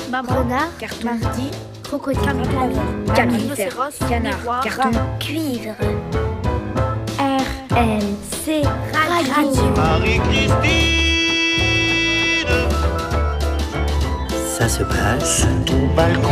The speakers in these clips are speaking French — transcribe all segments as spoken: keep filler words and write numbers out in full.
renard, mardi, crocodile, camifère, canard, carton, cuivre. R L C Radio. Marie-Christine. Ça se passe au balcon.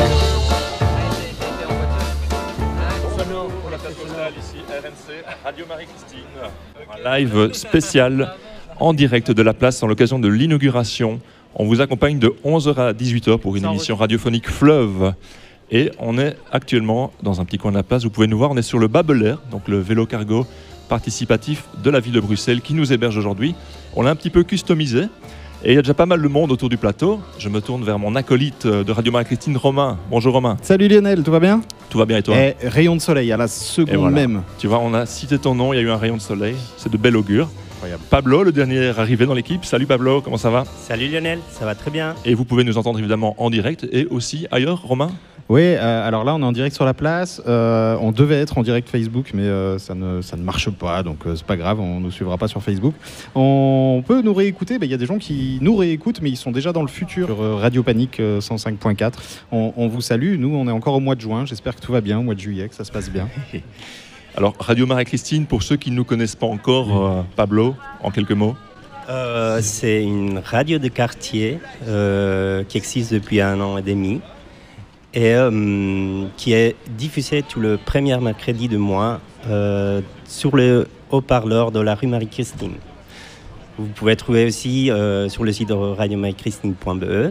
Pour la place postale, ici R M C, Radio Marie-Christine. Un live spécial en direct de la place en l'occasion de l'inauguration. On vous accompagne de onze heures à dix-huit heures pour une émission radiophonique Fleuve. Et on est actuellement dans un petit coin de la place. Vous pouvez nous voir, on est sur le Babelair, donc le vélo cargo participatif de la ville de Bruxelles qui nous héberge aujourd'hui. On l'a un petit peu customisé. Et il y a déjà pas mal de monde autour du plateau. Je me tourne vers mon acolyte de Radio Marie-Christine, Romain. Bonjour Romain. Salut Lionel, tout va bien ? Tout va bien et toi ? Et rayon de soleil à la seconde voilà. même. Tu vois, on a cité ton nom, il y a eu un rayon de soleil. C'est de bel augure. Incroyable. Pablo, le dernier arrivé dans l'équipe. Salut Pablo, comment ça va ? Salut Lionel, ça va très bien. Et vous pouvez nous entendre évidemment en direct et aussi ailleurs, Romain ? Oui, euh, alors là on est en direct sur la place. Euh, on devait être en direct Facebook, mais euh, ça, ne, ça ne marche pas, donc euh, c'est pas grave, on ne nous suivra pas sur Facebook. On peut nous réécouter, il bah, y a des gens qui nous réécoutent, mais ils sont déjà dans le futur sur euh, Radio Panique euh, cent cinq point quatre. On, on vous salue, nous on est encore au mois de juin, j'espère que tout va bien, au mois de juillet, que ça se passe bien. Alors Radio Marie-Christine, pour ceux qui ne nous connaissent pas encore, euh, Pablo, en quelques mots. Euh, c'est une radio de quartier euh, qui existe depuis un an et demi. Et euh, qui est diffusé tout le premier mercredi de mois euh, sur le haut-parleur de la rue Marie-Christine. Vous pouvez trouver aussi euh, sur le site de radio marie christine point b e.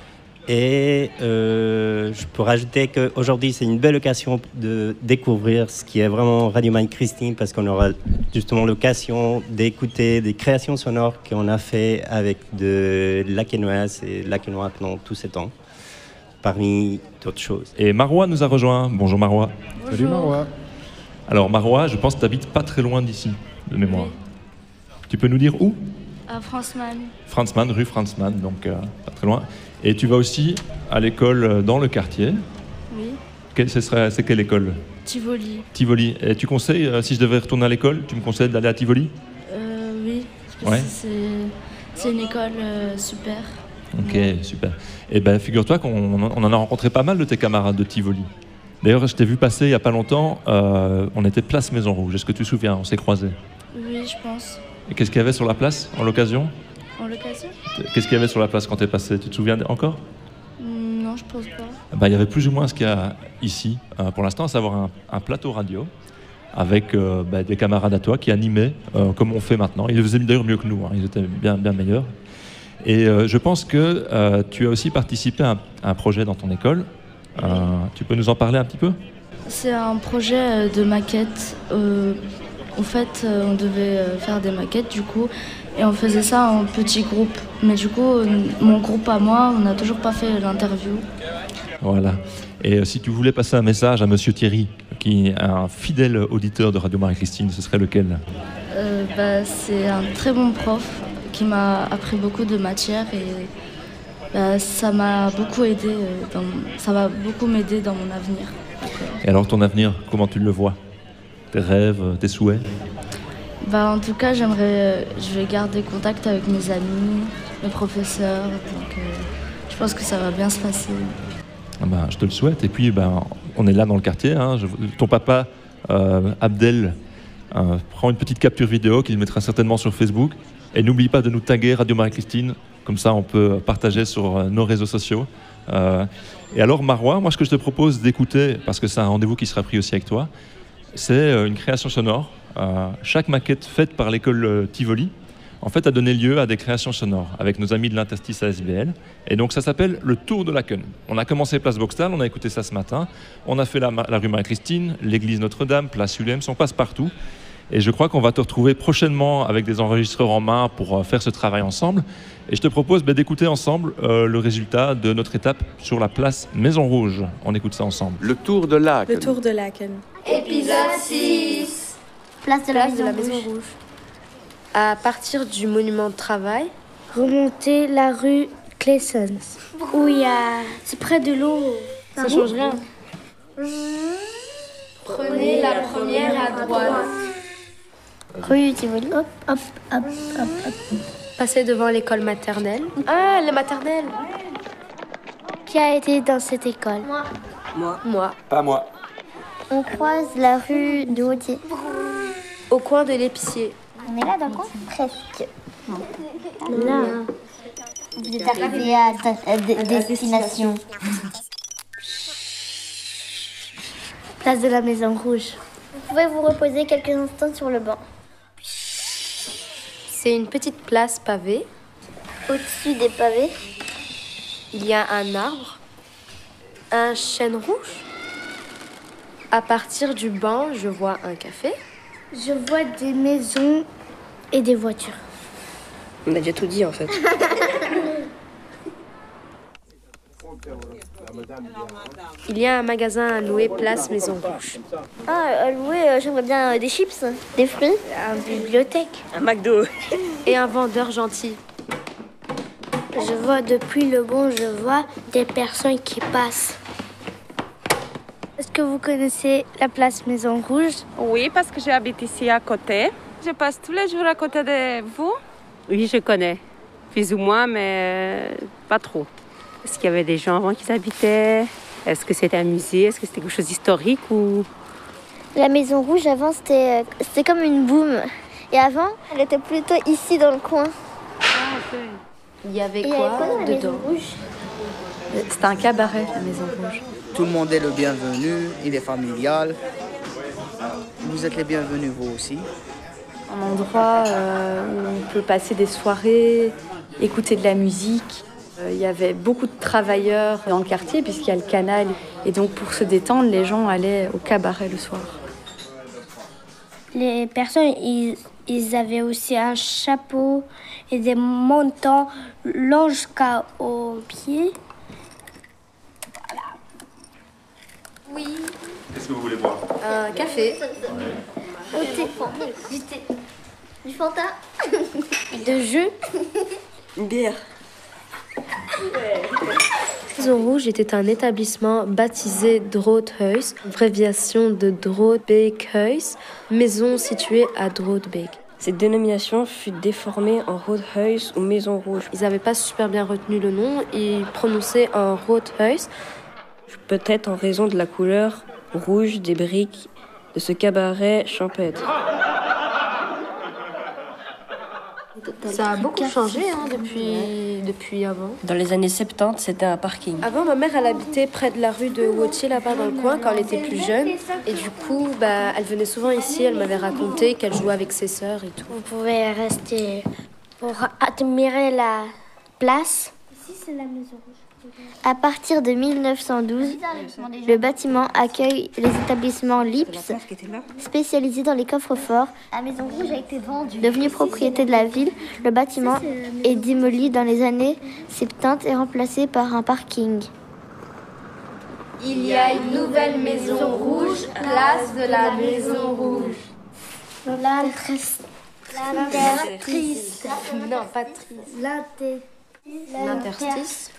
Et euh, je peux rajouter qu'aujourd'hui, c'est une belle occasion de découvrir ce qui est vraiment Radio Marie-Christine parce qu'on aura justement l'occasion d'écouter des créations sonores qu'on a fait avec de l'Akenoise et l'Akenois pendant tous ces temps. Parmi d'autres choses. Et Marois nous a rejoint. Bonjour Marois. Bonjour. Salut Marois. Alors Marois, je pense que tu habites pas très loin d'ici, de mémoire. Oui. Tu peux nous dire où ? À Franzmann. Franzmann, rue Franzmann, donc euh, pas très loin. Et tu vas aussi à l'école dans le quartier. Oui. Quelle, ce serait, c'est quelle école ? Tivoli. Tivoli. Et tu conseilles, euh, si je devais retourner à l'école, tu me conseilles d'aller à Tivoli ? euh, Oui, parce ouais. que c'est, c'est une école euh, super. Ok, ouais. Super. Et ben, figure-toi qu'on on en a rencontré pas mal de tes camarades de Tivoli. D'ailleurs, je t'ai vu passer il n'y a pas longtemps, euh, on était place Maison Rouge. Est-ce que tu te souviens ? On s'est croisés. Oui, je pense. Et qu'est-ce qu'il y avait sur la place, en l'occasion ? En l'occasion ? Qu'est-ce qu'il y avait sur la place quand tu es passé ? Tu te souviens encore ? mmh, Non, je pense pas. Ben, il y avait plus ou moins ce qu'il y a ici, euh, pour l'instant, à savoir un, un plateau radio avec euh, ben, des camarades à toi qui animaient, euh, comme on fait maintenant. Ils le faisaient d'ailleurs mieux que nous, hein. Ils étaient bien, bien meilleurs. Et euh, je pense que euh, tu as aussi participé à un, à un projet dans ton école. Euh, tu peux nous en parler un petit peu ? C'est un projet de maquette. Euh, en fait, on devait faire des maquettes du coup, et on faisait ça en petits groupes. Mais du coup, mon groupe à moi, on n'a toujours pas fait l'interview. Voilà. Et euh, si tu voulais passer un message à Monsieur Thierry, qui est un fidèle auditeur de Radio Marie-Christine, ce serait lequel ? euh, bah, C'est un très bon prof qui m'a appris beaucoup de matières et bah, ça m'a beaucoup aidé, euh, dans, ça va beaucoup m'aider dans mon avenir. Donc, euh... Et alors ton avenir, comment tu le vois ? Tes rêves, tes souhaits ? Bah, en tout cas, j'aimerais, euh, je vais garder contact avec mes amis, mes professeurs, donc euh, je pense que ça va bien se passer. Ah ben, je te le souhaite. Et puis, ben, on est là dans le quartier. Hein. Je, ton papa, euh, Abdel, euh, prend une petite capture vidéo qu'il mettra certainement sur Facebook. Et n'oublie pas de nous taguer Radio Marie-Christine, comme ça on peut partager sur nos réseaux sociaux. Euh, et alors Marois, moi ce que je te propose d'écouter, parce que c'est un rendez-vous qui sera pris aussi avec toi, c'est une création sonore. Euh, chaque maquette faite par l'école Tivoli, en fait, a donné lieu à des créations sonores avec nos amis de l'interstice A S B L. Et donc ça s'appelle le Tour de Laken. On a commencé place Boxtal, on a écouté ça ce matin. On a fait la, la rue Marie-Christine, l'église Notre-Dame, place Ulems, on passe partout. Et je crois qu'on va te retrouver prochainement avec des enregistreurs en main pour euh, faire ce travail ensemble. Et je te propose bah, d'écouter ensemble euh, le résultat de notre étape sur la place Maison Rouge. On écoute ça ensemble. Le Tour de Laken. Le Tour de Laken. Épisode six. Place de la, place Maison, de la Maison Rouge. Rouge. À partir du monument de travail, remontez la rue Claessens. Où il y a... C'est près de l'eau. Ça ne change rien. Prenez la première à droite. Rue Tivoli. Hop, hop, hop, hop, hop. Passez devant l'école maternelle. Ah, la maternelle. Qui a été dans cette école? Moi. Moi. Moi. Pas moi. On croise la rue de Hautier. Au coin de l'épicier. On est là dans le coin? Presque. Là. Vous êtes arrivé à, à, à destination. Place de la Maison Rouge. Vous pouvez vous reposer quelques instants sur le banc. C'est une petite place pavée. Au-dessus des pavés, il y a un arbre, un chêne rouge. À partir du banc, je vois un café. je vois des maisons et des voitures. On a déjà tout dit en fait. Il y a un magasin à louer place Maison Rouge. Ah, à louer, euh, j'aimerais bien euh, des chips, des fruits, une bibliothèque. Un McDo. Et un vendeur gentil. Je vois depuis le bon, je vois des personnes qui passent. Est-ce que vous connaissez la place Maison Rouge? Oui, parce que j'habite ici à côté. Je passe tous les jours à côté de vous. Oui, je connais. Plus ou moins, mais pas trop. Est-ce qu'il y avait des gens avant qui habitaient? Est-ce que c'était un musée? Est-ce que c'était quelque chose d'historique ou... La Maison Rouge, avant, c'était, c'était comme une boum. Et avant, elle était plutôt ici, dans le coin. Ah, ok. Il y avait Et quoi, il y avait quoi dans la dedans? Maison Rouge? C'était un cabaret, la Maison Rouge. Tout le monde est le bienvenu, il est familial. Vous êtes les bienvenus, vous aussi. Un endroit euh, où on peut passer des soirées, écouter de la musique. Il y avait beaucoup de travailleurs dans le quartier puisqu'il y a le canal. Et donc pour se détendre, les gens allaient au cabaret le soir. Les personnes, ils, ils avaient aussi un chapeau et des montants longs jusqu'aux pieds. Voilà. Oui. Qu'est-ce que vous voulez boire? Un café. Au thé. Du thé. Du Fanta. De jus. Une bière. Maison Rouge était un établissement baptisé Droodhuis, abréviation de Droodbeekhuis, maison située à Droodbeek. Cette dénomination fut déformée en Roodhuis ou Maison Rouge. Ils n'avaient pas super bien retenu le nom, ils prononçaient en Roodhuis, peut-être en raison de la couleur rouge des briques de ce cabaret champêtre. Ça a beaucoup changé hein, depuis, depuis avant. Dans les années soixante-dix, c'était un parking. Avant, ma mère, elle habitait près de la rue de Wautier, là-bas dans le coin, quand elle était plus jeune. Et du coup, bah, elle venait souvent ici, elle m'avait raconté qu'elle jouait avec ses sœurs et tout. Vous pouvez rester pour admirer la place. Ici, c'est la Maison Rouge. À partir de mille neuf cent douze, le bâtiment accueille les établissements Lips, spécialisés dans les coffres-forts. La Maison Rouge a été vendue. Devenu propriété de la ville, le bâtiment est démoli dans les années soixante-dix et remplacé par un parking. Il y a une nouvelle Maison Rouge, place de la Maison Rouge. L'intertrice. Non, pas triste. L'intertrice. L'interstice.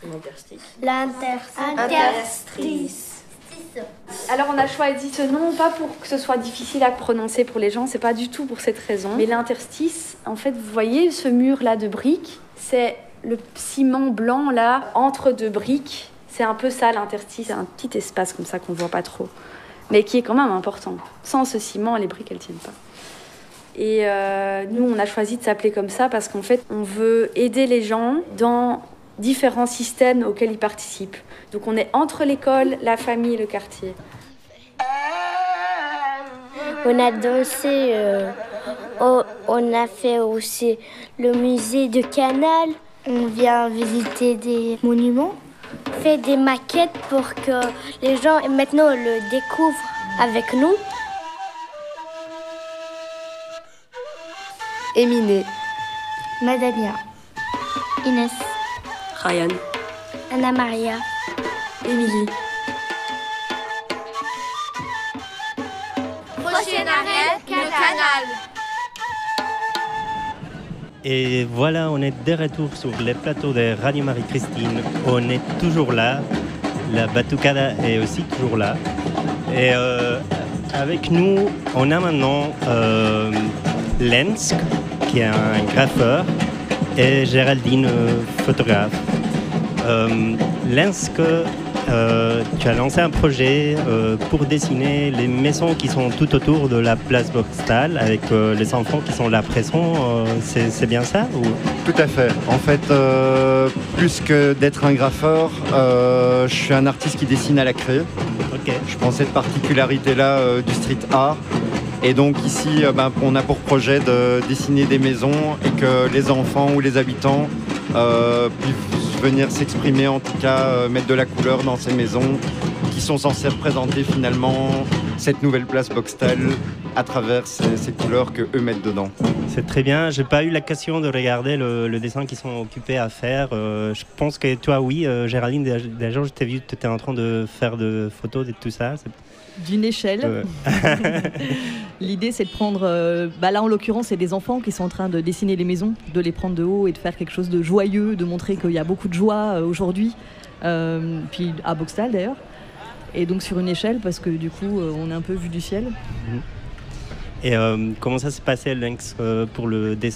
L'interstice. Alors on a choisi ce nom pas pour que ce soit difficile à prononcer pour les gens, c'est pas du tout pour cette raison. Mais l'interstice, en fait, vous voyez ce mur là de briques, c'est le ciment blanc là entre deux briques. C'est un peu ça l'interstice, c'est un petit espace comme ça qu'on voit pas trop, mais qui est quand même important. Sans ce ciment, les briques elles tiennent pas. Et euh, nous, on a choisi de s'appeler comme ça parce qu'en fait, on veut aider les gens dans différents systèmes auxquels ils participent. Donc on est entre l'école, la famille et le quartier. On a dansé, euh, oh, on a fait aussi le musée de Canal. On vient visiter des monuments, on fait des maquettes pour que les gens maintenant le découvrent avec nous. Éminé. Madania. Inès. Ryan. Anna Maria. Émilie. Prochain arrêt, le canal. Et voilà, on est de retour sur les plateaux de Radio Marie-Christine. On est toujours là. La Batucada est aussi toujours là. Et euh, avec nous, on a maintenant euh, Lensk, qui est un graffeur, et Géraldine, euh, photographe. Euh, Lorsque euh, tu as lancé un projet euh, pour dessiner les maisons qui sont tout autour de la place Boxtal avec euh, les enfants qui sont là présents, euh, c'est, c'est bien ça ou... Tout à fait. En fait, euh, plus que d'être un graffeur, euh, je suis un artiste qui dessine à la craie. Okay. Je prends cette particularité-là euh, du street art. Et donc ici, euh, ben, on a pour projet de dessiner des maisons et que les enfants ou les habitants euh, puissent venir s'exprimer, en tout cas euh, mettre de la couleur dans ces maisons qui sont censées représenter finalement cette nouvelle place Boxtal à travers ces, ces couleurs qu'eux mettent dedans. C'est très bien. J'ai pas eu l'occasion de regarder le, le dessin qu'ils sont occupés à faire. Euh, je pense que toi, oui, euh, Géraldine, déjà, je t'ai vu, tu étais en train de faire de photos et tout ça. C'est... D'une échelle. Euh... L'idée, c'est de prendre... Euh, bah là, en l'occurrence, c'est des enfants qui sont en train de dessiner les maisons, de les prendre de haut et de faire quelque chose de joyeux, de montrer qu'il y a beaucoup de joie euh, aujourd'hui, euh, puis à Boxtal d'ailleurs. Et donc sur une échelle, parce que du coup, euh, on est un peu vu du ciel. Et euh, comment ça s'est passé, Lynx, euh, pour le dessin ?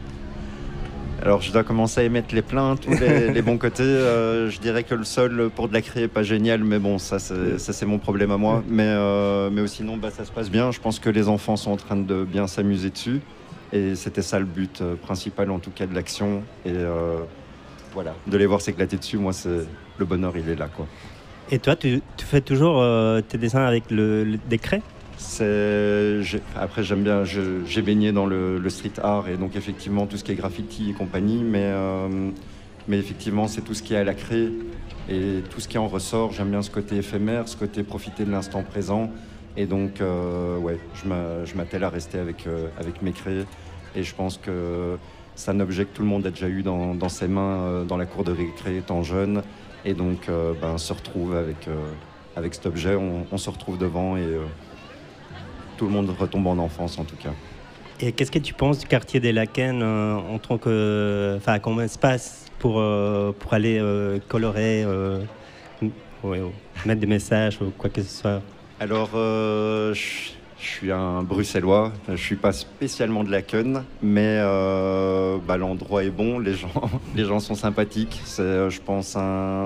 Alors je dois commencer à émettre les plaintes, tous les, les bons côtés. Euh, je dirais que le sol pour de la craie n'est pas génial, mais bon, ça c'est, ça, c'est mon problème à moi. Mais, euh, mais sinon, bah, ça se passe bien. Je pense que les enfants sont en train de bien s'amuser dessus. Et c'était ça le but euh, principal, en tout cas, de l'action. Et euh, voilà, de les voir s'éclater dessus, moi, c'est, le bonheur, il est là, quoi. Et toi, tu, tu fais toujours euh, tes dessins avec le, le, des craies ? C'est... J'ai... Après, j'aime bien, je... j'ai baigné dans le, le street art et donc effectivement tout ce qui est graffiti et compagnie, mais, euh... mais effectivement c'est tout ce qui est à la craie et tout ce qui en ressort. J'aime bien ce côté éphémère, ce côté profiter de l'instant présent et donc euh... ouais, je, m'a... je m'attelle à rester avec, euh... avec mes craies et je pense que c'est un objet que tout le monde a déjà eu dans, dans ses mains euh, dans la cour de récré étant jeune et donc euh, ben, se retrouve avec, euh... avec cet objet, on, on se retrouve devant et euh... tout le monde retombe en enfance en tout cas. Et qu'est-ce que tu penses du quartier des Laken euh, en tant que, enfin, comme espace pour euh, pour aller euh, colorer, euh, ouais, mettre des messages ou quoi que ce soit? Alors, euh, je, je suis un Bruxellois. Je suis pas spécialement de Laken, mais euh, bah, l'endroit est bon. Les gens, les gens sont sympathiques. C'est, je pense, un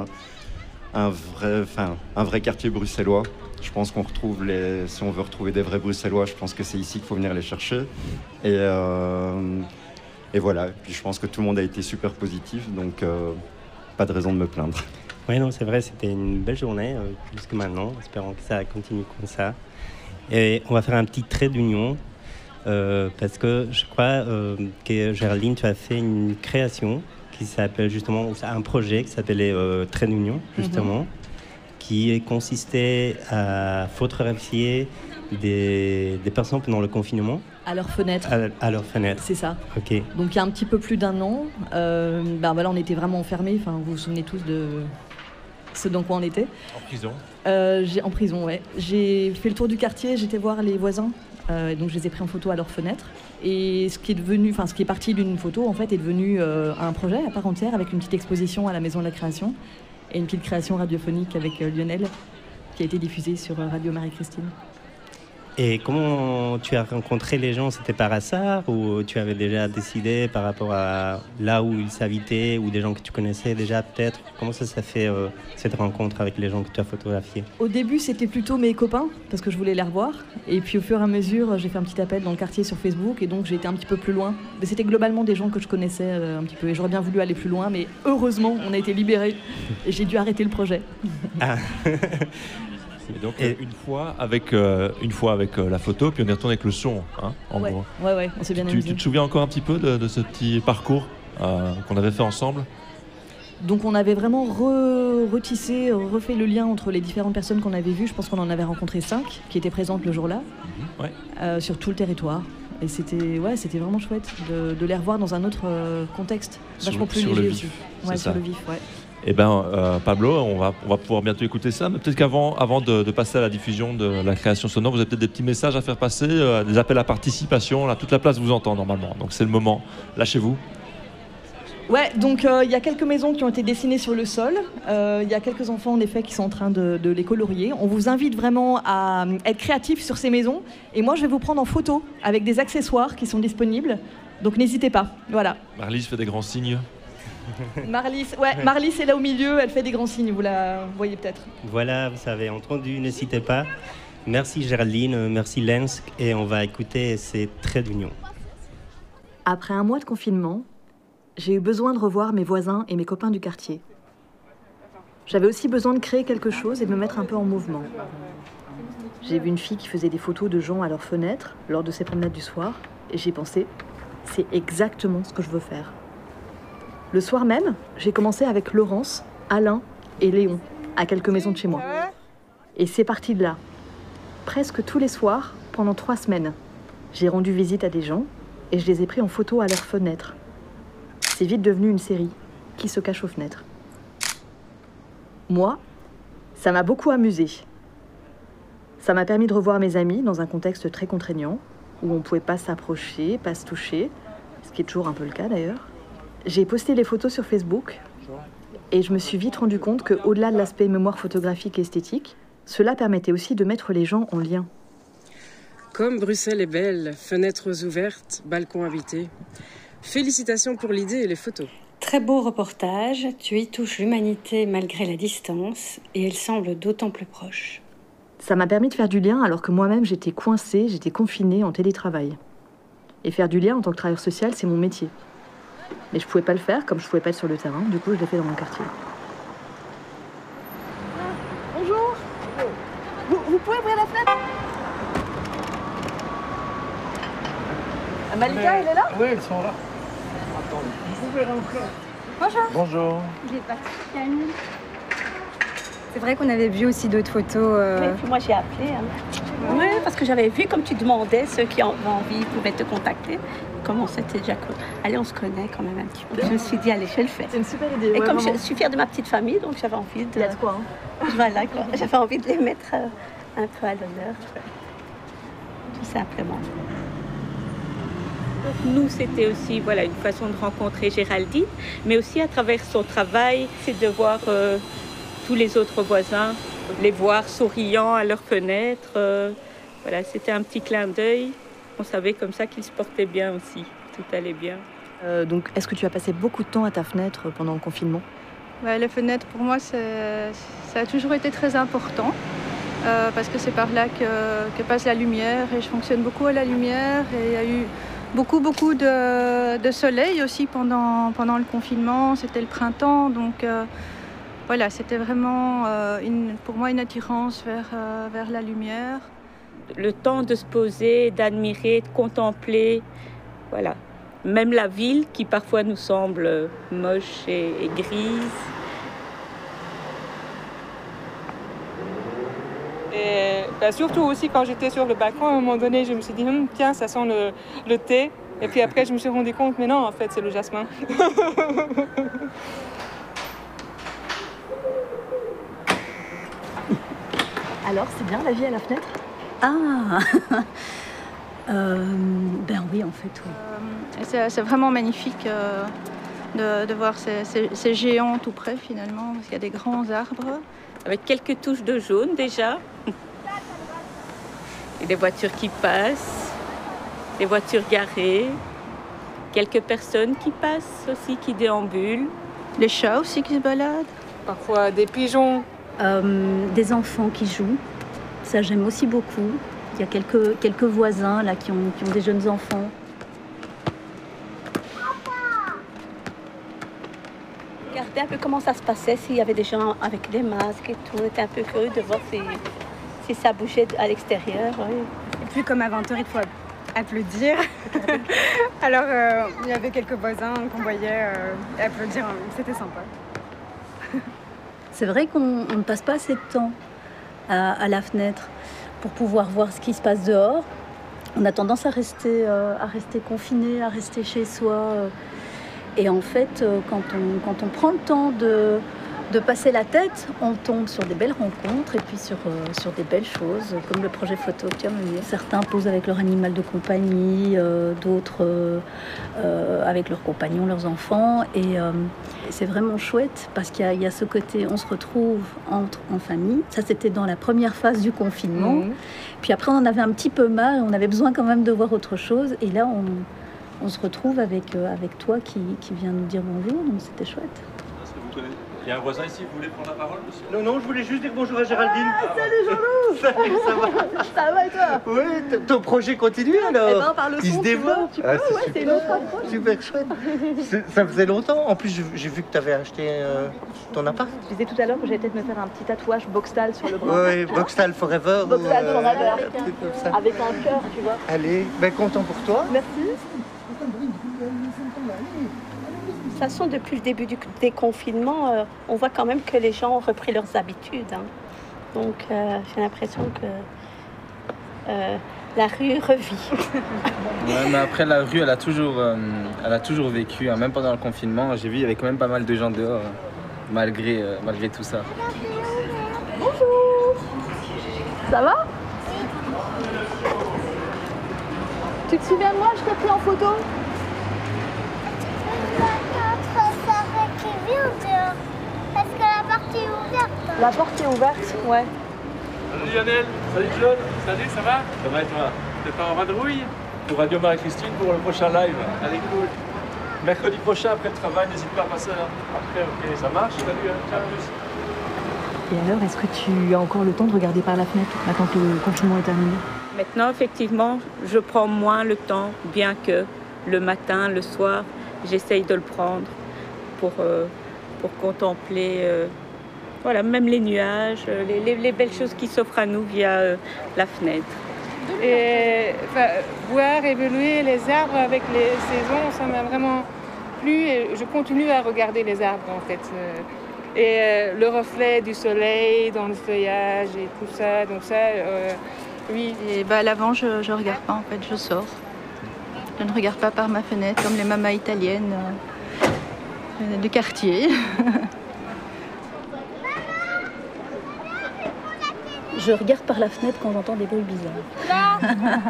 un vrai, enfin, un vrai quartier bruxellois. Je pense qu'on retrouve les... Si on veut retrouver des vrais Bruxellois, je pense que c'est ici qu'il faut venir les chercher. Et, euh... et voilà. Puis je pense que tout le monde a été super positif, donc euh, pas de raison de me plaindre. Oui, non, c'est vrai, c'était une belle journée euh, jusque maintenant. Espérons que ça continue comme ça. Et on va faire un petit trait d'union euh, parce que je crois euh, que Géraldine, tu as fait une création qui s'appelle justement, un projet qui s'appelait euh, Trait d'union, justement. Mm-hmm. Qui consistait à photographier des, des personnes pendant le confinement. À leur fenêtre. À, à leur fenêtre. C'est ça. Ok. Donc il y a un petit peu plus d'un an, euh, ben voilà, on était vraiment enfermés. Enfin, vous vous souvenez tous de ce dans quoi on était. En prison. Euh, j'ai, en prison, ouais. J'ai fait le tour du quartier, j'étais voir les voisins. Euh, donc je les ai pris en photo à leur fenêtre. Et ce qui est devenu, enfin ce qui est parti d'une photo, en fait, est devenu euh, un projet à part entière avec une petite exposition à la Maison de la Création. Et une petite création radiophonique avec euh, Lionel, qui a été diffusée sur euh, Radio Marie-Christine. Et comment tu as rencontré les gens? C'était par hasard ou tu avais déjà décidé par rapport à là où ils s'habitaient ou des gens que tu connaissais déjà peut-être? Comment ça s'est fait euh, cette rencontre avec les gens que tu as photographiés? Au début, c'était plutôt mes copains parce que je voulais les revoir. Et puis au fur et à mesure, j'ai fait un petit appel dans le quartier sur Facebook et donc j'ai été un petit peu plus loin. Mais c'était globalement des gens que je connaissais euh, un petit peu et j'aurais bien voulu aller plus loin, mais heureusement, on a été libérés et j'ai dû arrêter le projet. Ah. Et donc et une fois avec euh, une fois avec euh, la photo, puis on est retourné avec le son, hein, en ouais, gros. Ouais, ouais, on s'est bien amusé. Tu, tu te souviens encore un petit peu de, de ce petit parcours euh, qu'on avait fait ensemble? Donc on avait vraiment re- retissé, refait le lien entre les différentes personnes qu'on avait vues. Je pense qu'on en avait rencontré cinq qui étaient présentes le jour-là, mmh, ouais. euh, sur tout le territoire. Et c'était, ouais, c'était vraiment chouette de, de les revoir dans un autre euh, contexte, vachement plus sur léger le aussi. vif, Ouais, c'est sur ça. le vif, ouais. Eh bien, euh, Pablo, on va, on va pouvoir bientôt écouter ça, mais peut-être qu'avant avant de, de passer à la diffusion de la création sonore, vous avez peut-être des petits messages à faire passer, euh, des appels à participation. Là, toute la place vous entend normalement, donc c'est le moment. Lâchez-vous. Ouais, donc il euh, y a quelques maisons qui ont été dessinées sur le sol. Il euh, y a quelques enfants, en effet, qui sont en train de, de les colorier. On vous invite vraiment à être créatifs sur ces maisons. Et moi, je vais vous prendre en photo avec des accessoires qui sont disponibles. Donc n'hésitez pas. Voilà. Marlise fait des grands signes. Marlys, ouais, Marlys est là au milieu, elle fait des grands signes, vous la voyez peut-être. Voilà, vous avez entendu, n'hésitez pas. Merci Géraldine, merci Lensk, et on va écouter ces traits d'union. Après un mois de confinement, j'ai eu besoin de revoir mes voisins et mes copains du quartier. J'avais aussi besoin de créer quelque chose et de me mettre un peu en mouvement. J'ai vu une fille qui faisait des photos de gens à leurs fenêtres lors de ses promenades du soir, et j'ai pensé, c'est exactement ce que je veux faire. Le soir même, j'ai commencé avec Laurence, Alain et Léon, à quelques maisons de chez moi. Et c'est parti de là. Presque tous les soirs, pendant trois semaines, j'ai rendu visite à des gens et je les ai pris en photo à leurs fenêtres. C'est vite devenu une série, Qui se cache aux fenêtres. Moi, ça m'a beaucoup amusée. Ça m'a permis de revoir mes amis dans un contexte très contraignant, où on ne pouvait pas s'approcher, pas se toucher, ce qui est toujours un peu le cas d'ailleurs. J'ai posté les photos sur Facebook et je me suis vite rendu compte qu'au-delà de l'aspect mémoire photographique et esthétique, cela permettait aussi de mettre les gens en lien. Comme Bruxelles est belle, fenêtres ouvertes, balcons habités. Félicitations pour l'idée et les photos. Très beau reportage, tu y touches l'humanité malgré la distance et elle semble d'autant plus proche. Ça m'a permis de faire du lien alors que moi-même j'étais coincée, j'étais confinée en télétravail. Et faire du lien en tant que travailleur social, c'est mon métier. Mais je ne pouvais pas le faire comme je ne pouvais pas être sur le terrain, du coup je l'ai fait dans mon quartier. Bonjour. Vous, vous pouvez ouvrir la fenêtre? Malika, elle est là? Oui, ils sont là. Attendez, vous pouvez rentrer. Bonjour. Bonjour. Vous êtes partie calme. C'est vrai qu'on avait vu aussi d'autres photos. Euh... Oui, puis moi j'ai appelé. Hein. Oui, parce que j'avais vu, comme tu demandais, ceux qui avaient envie pouvaient te contacter. Comme on s'était déjà... Allez, on se connaît quand même un petit peu. Je me suis dit, allez, je vais le faire. C'est une super idée. Et ouais, comme vraiment. je suis fière de ma petite famille, donc j'avais envie de... Il y a de quoi, hein. Voilà, quoi. J'avais envie de les mettre euh, un peu à l'honneur. Tout simplement. Nous, c'était aussi voilà, une façon de rencontrer Géraldine, mais aussi à travers son travail, c'est de voir euh, tous les autres voisins, les voir souriants à leurs fenêtres. Euh, voilà, c'était un petit clin d'œil. On savait comme ça qu'ils se portaient bien aussi, tout allait bien. Euh, donc, est-ce que tu as passé beaucoup de temps à ta fenêtre pendant le confinement? Ouais, les fenêtres, pour moi, ça a toujours été très important. Euh, parce que c'est par là que, que passe la lumière. Et je fonctionne beaucoup à la lumière. Et il y a eu beaucoup, beaucoup de, de soleil aussi pendant, pendant le confinement. C'était le printemps. Donc euh, voilà, c'était vraiment euh, une, pour moi une attirance vers, euh, vers la lumière. Le temps de se poser, d'admirer, de contempler, voilà. Même la ville qui parfois nous semble moche et, et grise. Et bah, surtout aussi quand j'étais sur le balcon, à un moment donné, je me suis dit, hm, tiens, ça sent le, le thé. Et puis après, je me suis rendu compte, mais non, en fait, c'est le jasmin. Alors, c'est bien la vie à la fenêtre? Ah euh, Ben oui, en fait, oui. Euh, c'est vraiment magnifique euh, de, de voir ces, ces, ces géants tout près, finalement, parce qu'il y a des grands arbres. Avec quelques touches de jaune déjà. Et des voitures qui passent, des voitures garées, quelques personnes qui passent aussi, qui déambulent. Les chats aussi qui se baladent. Parfois des pigeons. Euh, des enfants qui jouent, ça j'aime aussi beaucoup. Il y a quelques, quelques voisins là qui ont, qui ont des jeunes enfants. Regardez un peu comment ça se passait, s'il y avait des gens avec des masques et tout. On était un peu curieux de voir si, si ça bougeait à l'extérieur. Oui. Et puis comme à vingt heures, il faut applaudir. Alors euh, il y avait quelques voisins qu'on voyait euh, applaudir, c'était sympa. C'est vrai qu'on ne passe pas assez de temps à, à la fenêtre pour pouvoir voir ce qui se passe dehors. On a tendance à rester, euh, à rester confiné, à rester chez soi. Euh, et en fait, euh, quand, on, quand on prend le temps de, de passer la tête, on tombe sur des belles rencontres et puis sur, euh, sur des belles choses, comme le projet photo que tu as mené. Certains posent avec leur animal de compagnie, euh, d'autres euh, euh, avec leurs compagnons, leurs enfants. Et euh, c'est vraiment chouette parce qu'il y a, il y a ce côté, on se retrouve entre, en famille. Ça, c'était dans la première phase du confinement. Mmh. Puis après, on en avait un petit peu marre et on avait besoin quand même de voir autre chose. Et là, on, on se retrouve avec, euh, avec toi qui, qui vient nous dire bonjour, donc c'était chouette. Il y a un voisin ici, vous voulez prendre la parole, monsieur? Non, non, je voulais juste dire bonjour à Géraldine. Ah, salut Jean-Loup. Salut, ça va? Ça va et toi? Oui, t- ton projet continue alors? Eh ben, par le Il son, se tu développe. vois, tu peux, Ah, c'est ouais, c'est une super. autre approche. Super chouette. C'est- Ça faisait longtemps. En plus, j'ai- j'ai vu que tu avais acheté euh, ton appart. Je disais tout à l'heure que j'allais peut-être me faire un petit tatouage Boxtal sur le bras. Oui, Boxtal Forever. ou, Boxtal euh, Forever. un truc comme ça. Avec un cœur, tu vois. Allez, ben content pour toi. Merci. De toute façon, depuis le début du déconfinement, euh, on voit quand même que les gens ont repris leurs habitudes. Hein. Donc, euh, j'ai l'impression que euh, la rue revit. Ouais, mais après, la rue, elle a toujours, euh, elle a toujours vécu. Hein. Même pendant le confinement, j'ai vu, il y avait quand même pas mal de gens dehors, hein, malgré, euh, malgré tout ça. Bonjour. Ça va? Tu te souviens de moi? Je t'ai pris en photo. Parce que la porte est ouverte. La porte est ouverte, ouais. Salut Lionel, salut Claude, salut, ça va? Ça va et toi? T'es pas en vadrouille? Pour Radio Marie-Christine pour le prochain live. Allez, cool. Mercredi prochain, après le travail, n'hésite pas à passer. Hein. Après, ok, ça marche, salut, hein. Ciao, plus. Et alors, est-ce que tu as encore le temps de regarder par la fenêtre maintenant que le confinement est terminé? Maintenant, effectivement, je prends moins le temps, bien que le matin, le soir, j'essaye de le prendre pour, euh, pour contempler euh, voilà, même les nuages, les, les, les belles choses qui s'offrent à nous via euh, la fenêtre. Et enfin, voir évoluer les arbres avec les saisons, ça m'a vraiment plu et je continue à regarder les arbres en fait. Et euh, le reflet du soleil dans le feuillage et tout ça, donc ça, euh, oui. Et bah, à l'avant, je ne regarde pas en fait, je sors. Je ne regarde pas par ma fenêtre comme les mamas italiennes euh, du quartier. Je regarde par la fenêtre quand j'entends des bruits bizarres.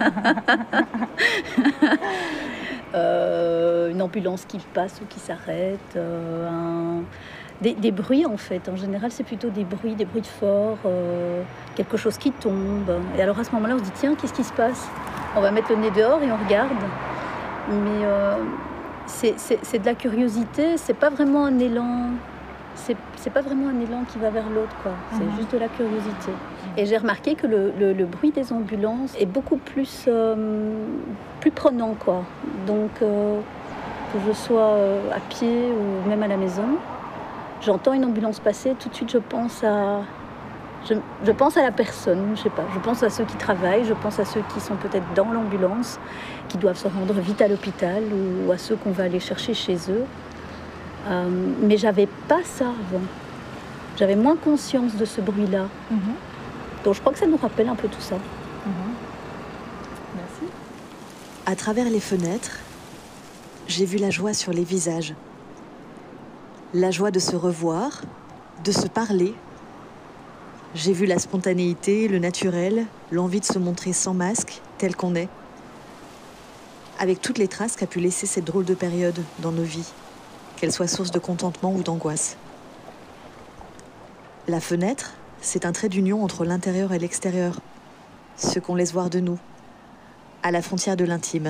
euh, une ambulance qui passe ou qui s'arrête, euh, un... des, des bruits en fait. En général, c'est plutôt des bruits, des bruits de fort, euh, quelque chose qui tombe. Et alors à ce moment-là, on se dit tiens, qu'est-ce qui se passe? On va mettre le nez dehors et on regarde. Mais euh, c'est, c'est, c'est de la curiosité, c'est pas vraiment un élan. C'est, c'est pas vraiment un élan qui va vers l'autre, quoi. C'est mmh. juste de la curiosité. Et j'ai remarqué que le, le, le bruit des ambulances est beaucoup plus, euh, plus prenant, quoi. Donc, euh, que je sois euh, à pied ou même à la maison, j'entends une ambulance passer, tout de suite je pense à, je, je pense à la personne, je sais pas. Je pense à ceux qui travaillent, je pense à ceux qui sont peut-être dans l'ambulance, qui doivent se rendre vite à l'hôpital ou à ceux qu'on va aller chercher chez eux. Euh, mais j'avais pas ça avant. J'avais moins conscience de ce bruit-là. Mm-hmm. Donc je crois que ça nous rappelle un peu tout ça. Mm-hmm. Merci. À travers les fenêtres, j'ai vu la joie sur les visages. La joie de se revoir, de se parler. J'ai vu la spontanéité, le naturel, l'envie de se montrer sans masque, tel qu'on est. Avec toutes les traces qu'a pu laisser cette drôle de période dans nos vies. Qu'elle soit source de contentement ou d'angoisse. La fenêtre, c'est un trait d'union entre l'intérieur et l'extérieur, ce qu'on laisse voir de nous, à la frontière de l'intime.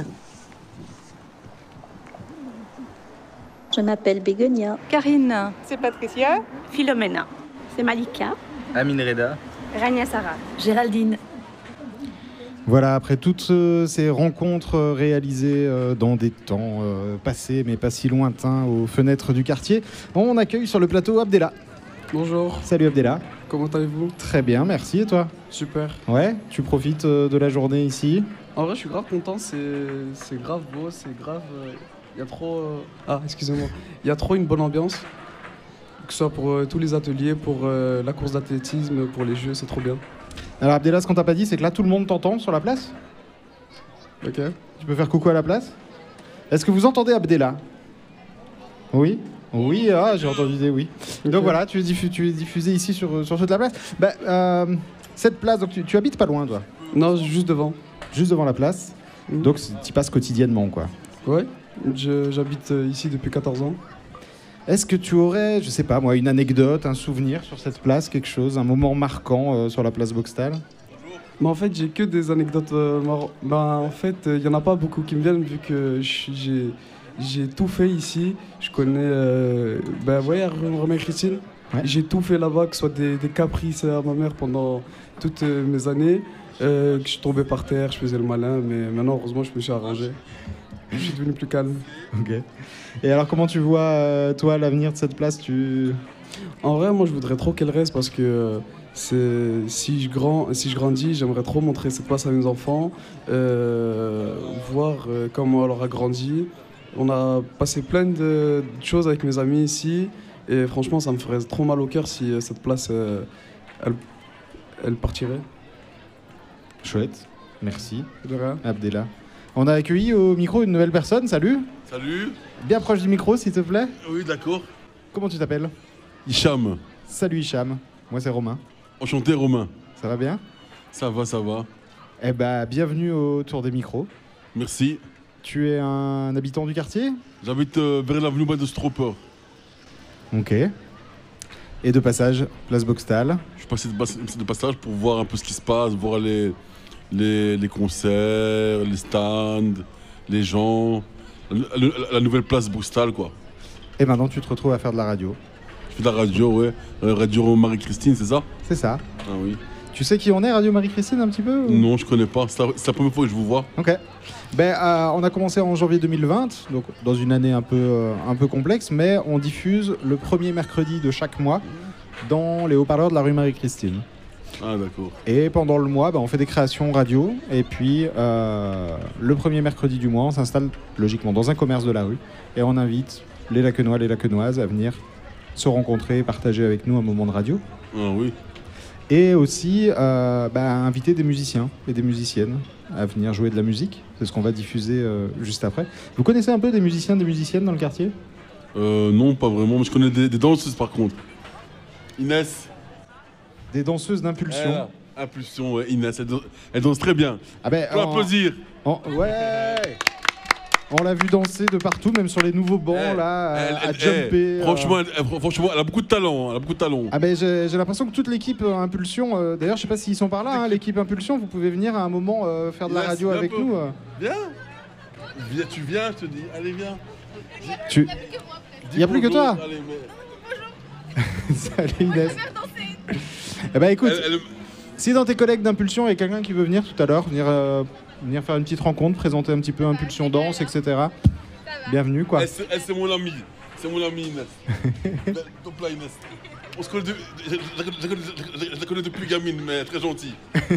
Je m'appelle Bégonia. Karine. C'est Patricia. Philomena. C'est Malika. Amine Reda. Rania Sarah. Géraldine. Voilà, après toutes euh, ces rencontres euh, réalisées euh, dans des temps euh, passés, mais pas si lointains, aux fenêtres du quartier, on accueille sur le plateau Abdella. Bonjour. Salut Abdella. Comment allez-vous? Très bien, merci. Et toi? Super. Ouais, tu profites euh, de la journée ici? En vrai, je suis grave content, c'est, c'est grave beau, c'est grave... Il euh, y a trop... Euh... Ah, excusez-moi. Il y a trop une bonne ambiance, que ce soit pour euh, tous les ateliers, pour euh, la course d'athlétisme, pour les jeux, c'est trop bien. Alors Abdella, ce qu'on t'a pas dit, c'est que là, tout le monde t'entend sur la place. Ok. Tu peux faire coucou à la place? Est-ce que vous entendez Abdella? Oui. Oui, ah, j'ai entendu des oui. Okay. Donc voilà, tu es, diffu- tu es diffusé ici sur, sur toute la place. Bah, euh, cette place, donc tu, tu habites pas loin, toi? Non, juste devant. Juste devant la place. Mmh. Donc tu y passes quotidiennement, quoi. Ouais, je, j'habite ici depuis quatorze ans. Est-ce que tu aurais, je sais pas moi, une anecdote, un souvenir sur cette place, quelque chose, un moment marquant euh, sur la place Boxtal? Mais en fait, j'ai que des anecdotes euh, marrantes. Ben, en fait, il n'y en a pas beaucoup qui me viennent vu que j'ai, j'ai tout fait ici. Je connais, euh, ben, vous voyez, Romain et Christine. Ouais. J'ai tout fait là-bas, que ce soit des, des caprices à ma mère pendant toutes euh, mes années. Euh, que je tombais par terre, je faisais le malin, mais maintenant, heureusement, je me suis arrangé. Je suis devenu plus calme. Ok. Et alors, comment tu vois, euh, toi, l'avenir de cette place tu... En vrai, moi, je voudrais trop qu'elle reste parce que euh, c'est, si, je grand, si je grandis, j'aimerais trop montrer cette place à mes enfants, euh, voir euh, comment elle aura grandi. On a passé plein de choses avec mes amis ici et franchement, ça me ferait trop mal au cœur si euh, cette place, euh, elle, elle partirait. Chouette, merci. De rien. Abdella. On a accueilli au micro une nouvelle personne, salut. Salut. Bien proche du micro, s'il te plaît. Oui, d'accord. Comment tu t'appelles? Hicham. Salut Hicham, moi c'est Romain. Enchanté Romain. Ça va bien? Ça va, ça va. Eh bah, bienvenue au Tour des micros. Merci. Tu es un habitant du quartier? J'habite euh, vers l'avenue Bois de Stropper. Ok. Et de passage, place Boxtal. Je suis passé de, de passage pour voir un peu ce qui se passe, voir les, les, les concerts, les stands, les gens, la, la, la nouvelle place Boxtal, quoi. Et maintenant, tu te retrouves à faire de la radio. Je fais de la radio, ouais. Euh, radio Marie-Christine, c'est ça? C'est ça. Ah oui. Tu sais qui on est, Radio Marie-Christine, un petit peu ou... Non, je connais pas. C'est la, c'est la première fois que je vous vois. Ok. Ben, euh, on a commencé en janvier deux mille vingt, donc dans une année un peu, euh, un peu complexe, mais on diffuse le premier mercredi de chaque mois dans les haut-parleurs de la rue Marie-Christine. Ah, d'accord. Et pendant le mois, ben, on fait des créations radio, et puis euh, le premier mercredi du mois, on s'installe logiquement dans un commerce de la rue, et on invite les Lacquenois, les Lacquenoises à venir se rencontrer et partager avec nous un moment de radio. Ah oui. Et aussi euh, bah, inviter des musiciens et des musiciennes à venir jouer de la musique. C'est ce qu'on va diffuser euh, juste après. Vous connaissez un peu des musiciens, des musiciennes dans le quartier? euh, Non, pas vraiment, mais je connais des, des danseuses par contre. Inès. Des danseuses d'impulsion. Ah, impulsion, ouais, Inès, elle, danse, elle danse très bien. Ah ben, faut applaudir. En... Ouais. On l'a vu danser de partout, même sur les nouveaux bancs, elle, là, à, elle, à elle, jumper. Franchement, euh... elle, franchement, elle a beaucoup de talent. Elle a beaucoup de talent. Ah ben, j'ai, j'ai l'impression que toute l'équipe euh, Impulsion, euh, d'ailleurs, je sais pas s'ils sont par là, hein, l'équipe Impulsion, vous pouvez venir à un moment euh, faire de la Yes, radio avec nous. Euh. Viens. Viens, tu viens, je te dis. Allez, viens. Tu... Il n'y a plus que toi. Allez, mais... Salut Inès. Eh ben, écoute, elle, elle... si dans tes collègues d'Impulsion, il y a quelqu'un qui veut venir tout à l'heure, venir, euh, venir faire une petite rencontre, présenter un petit peu Impulsion Danse, et cetera. Bienvenue, quoi. Elle, c'est, elle, c'est mon ami. C'est mon ami, Inès. Donc là, Inès. On se connaît de... je, je, je, je, je la connais depuis gamine, mais très gentille.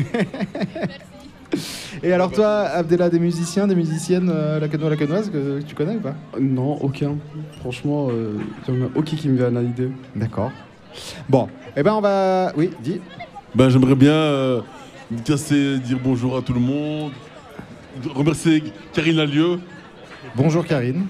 Et alors toi, Abdella, des musiciens, des musiciennes euh, lacquenois, lacquenoises que tu connais ou pas? Non, aucun. Franchement, euh, il n'y en a aucun qui me vient à l'idée. D'accord. Bon, eh ben on va... Oui, dis. Ben j'aimerais bien euh, casser, dire bonjour à tout le monde, remercier Karine Allieu. Bonjour Karine.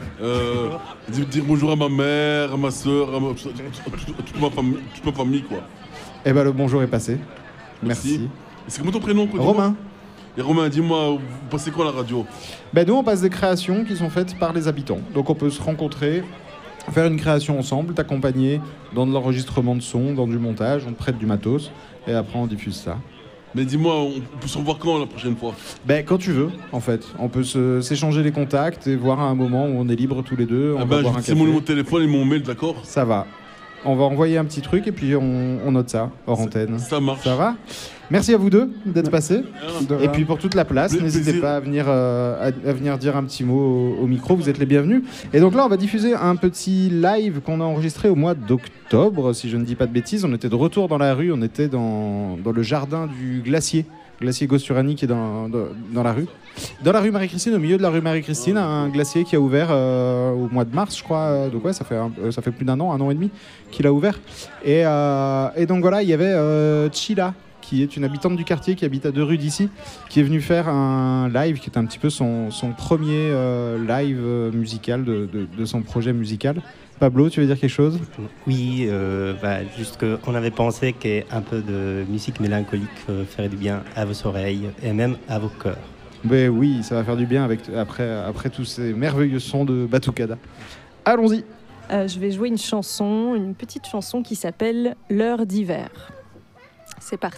Euh, dire, dire bonjour à ma mère, à ma soeur, à, ma, à toute, ma famille, toute ma famille, quoi. Eh ben le bonjour est passé. Merci. Merci. C'est comment ton prénom, quoi? Romain. Et Romain, dis-moi, vous passez quoi à la radio? Ben nous on passe des créations qui sont faites par les habitants. Donc on peut se rencontrer, faire une création ensemble, t'accompagner dans de l'enregistrement de son, dans du montage, on te prête du matos et après on diffuse ça. Mais dis-moi, on peut se revoir quand la prochaine fois? Ben quand tu veux, en fait. On peut se, s'échanger les contacts et voir à un moment où on est libre tous les deux. On ah va ben, boire un c'est café. mon numéro de téléphone et mon mail, d'accord? Ça va. On va envoyer un petit truc et puis on, on note ça hors antenne. Ça marche. Ça va? Merci à vous deux d'être passés. De et puis pour toute la place, Le n'hésitez plaisir. pas à venir, euh, à, à venir dire un petit mot au, au micro. Vous êtes les bienvenus. Et donc là, on va diffuser un petit live qu'on a enregistré au mois d'octobre, si je ne dis pas de bêtises. On était de retour dans la rue. On était dans, dans le jardin du glacier. Glacier Gosturani qui est dans, dans, dans la rue. Dans la rue Marie-Christine, au milieu de la rue Marie-Christine, un glacier qui a ouvert euh, au mois de mars, je crois. Donc ouais, ça fait, un, ça fait plus d'un an, un an et demi qu'il a ouvert. Et, euh, et donc voilà, il y avait euh, Chila, qui est une habitante du quartier, qui habite à deux rues d'ici, qui est venue faire un live, qui est un petit peu son, son premier euh, live musical de, de, de son projet musical. Pablo, tu veux dire quelque chose? Oui, euh, bah, juste qu'on avait pensé qu'un peu de musique mélancolique euh, ferait du bien à vos oreilles et même à vos cœurs. Ben oui, ça va faire du bien avec, après, après tous ces merveilleux sons de Batucada. Allons-y. Euh, je vais jouer une chanson, une petite chanson qui s'appelle « L'heure d'hiver ».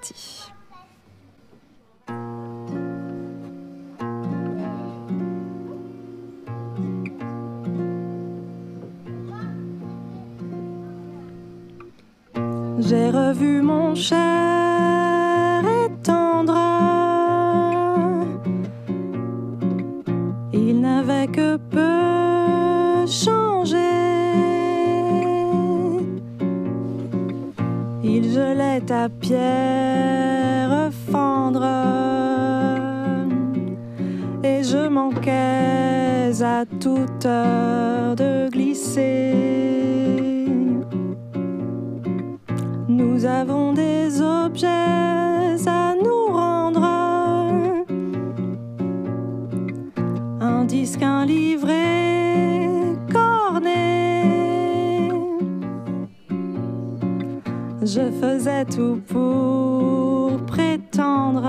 C'est parti. J'ai revu mon cher et tendre. Il n'avait que peu changé. Il gelait ta pierre fendre. Et je manquais à toute heure de glisser. Nous avons des objets à nous rendre. Un disque, un livret corné. Je faisais tout pour prétendre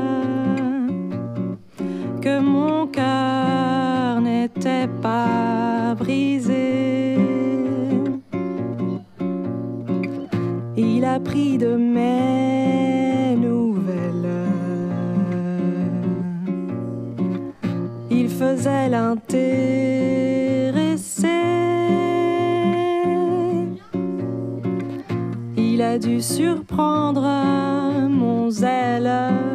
que mon cœur n'était pas brisé. Il a pris de mes nouvelles. Il faisait l'intéressé. Il a dû surprendre mon zèle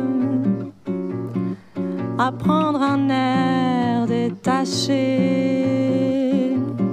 à prendre un air détaché.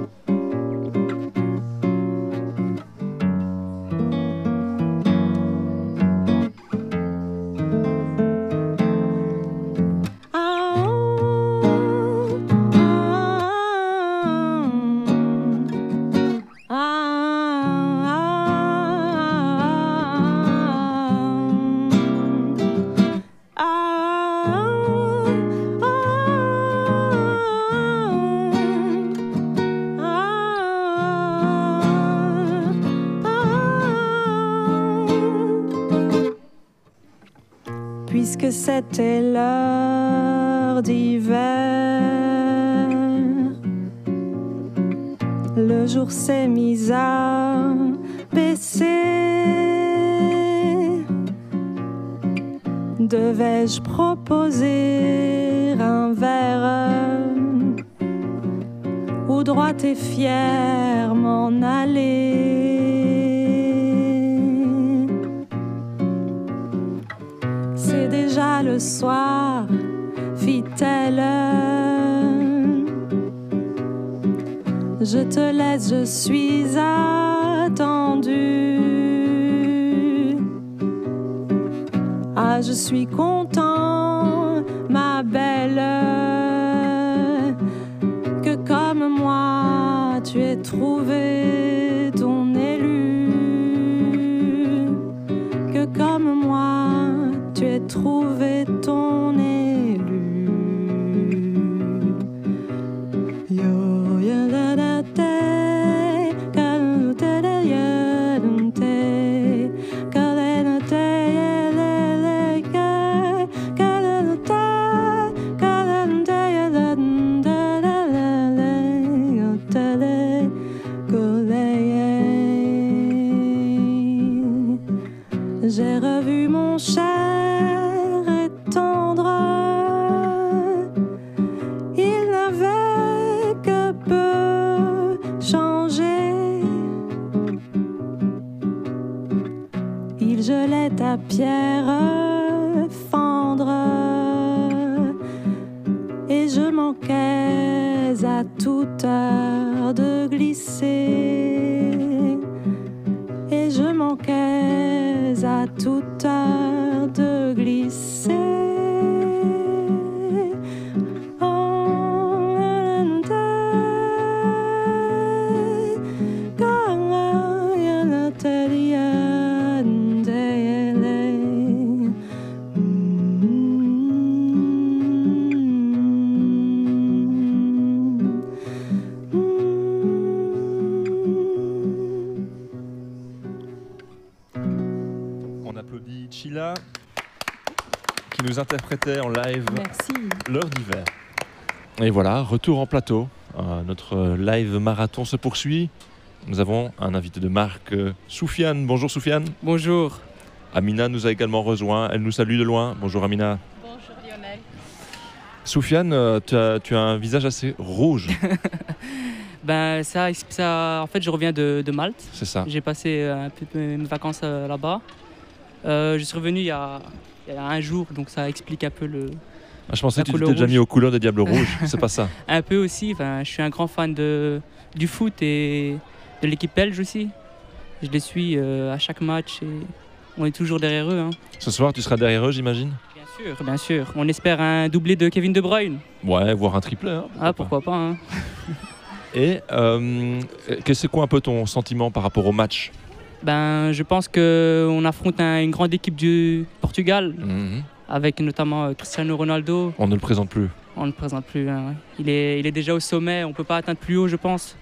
Puisque c'était l'heure d'hiver, le jour s'est mis à baisser. Devais-je proposer un verre ou droit et fier m'en aller? C'est déjà le soir, fit-elle. Je te laisse, je suis attendue. Ah, je suis content, ma belle, que comme moi tu aies trouvé ton élu, que comme moi tu aies trouvé ton élu. Yo, ya, da, da, te, ka, te, da, ya, dum, te, ka, da, da, te, ya, le, le, ka, ka, da, da, te, ka, da, dum, te, ya, da, dum, da, da, la, le, yo, te, le, ko, le, ye. J'ai revu mon cher et tendre. Il n'avait que peu changé. Il gelait ta pierre fendre. Et je manquais à toute heure de glisser. Et je manquais à toute heure de glisser. Sheila qui nous interprétait en live L'heure d'hiver. Et voilà, retour en plateau. Euh, notre live marathon se poursuit. Nous avons un invité de marque, euh, Soufiane. Bonjour Soufiane. Bonjour. Amina nous a également rejoint. Elle nous salue de loin. Bonjour Amina. Bonjour Lionel. Soufiane, euh, tu, as, tu as un visage assez rouge. Ben ça, ça, en fait, je reviens de, de Malte. C'est ça. J'ai passé un peu mes vacances euh, là-bas. Euh, je suis revenu il y, a, il y a un jour, donc ça explique un peu le. Ah, je pensais que tu t'étais déjà mis aux couleurs des Diables Rouges. C'est pas ça. Un peu aussi. Enfin, je suis un grand fan de du foot et de l'équipe belge aussi. Je les suis euh, à chaque match et on est toujours derrière eux. Hein. Ce soir, tu seras derrière eux, j'imagine. Bien sûr, bien sûr. On espère un doublé de Kevin De Bruyne. Ouais, voire un triplé. Hein, pourquoi ah, pourquoi pas. pas hein. Et euh, c'est quoi un peu ton sentiment par rapport au match? Ben, je pense qu'on affronte un, une grande équipe du Portugal, mmh. avec notamment euh, Cristiano Ronaldo. On ne le présente plus. On ne le présente plus. Hein. Il, est, il est déjà au sommet, on ne peut pas atteindre plus haut, je pense.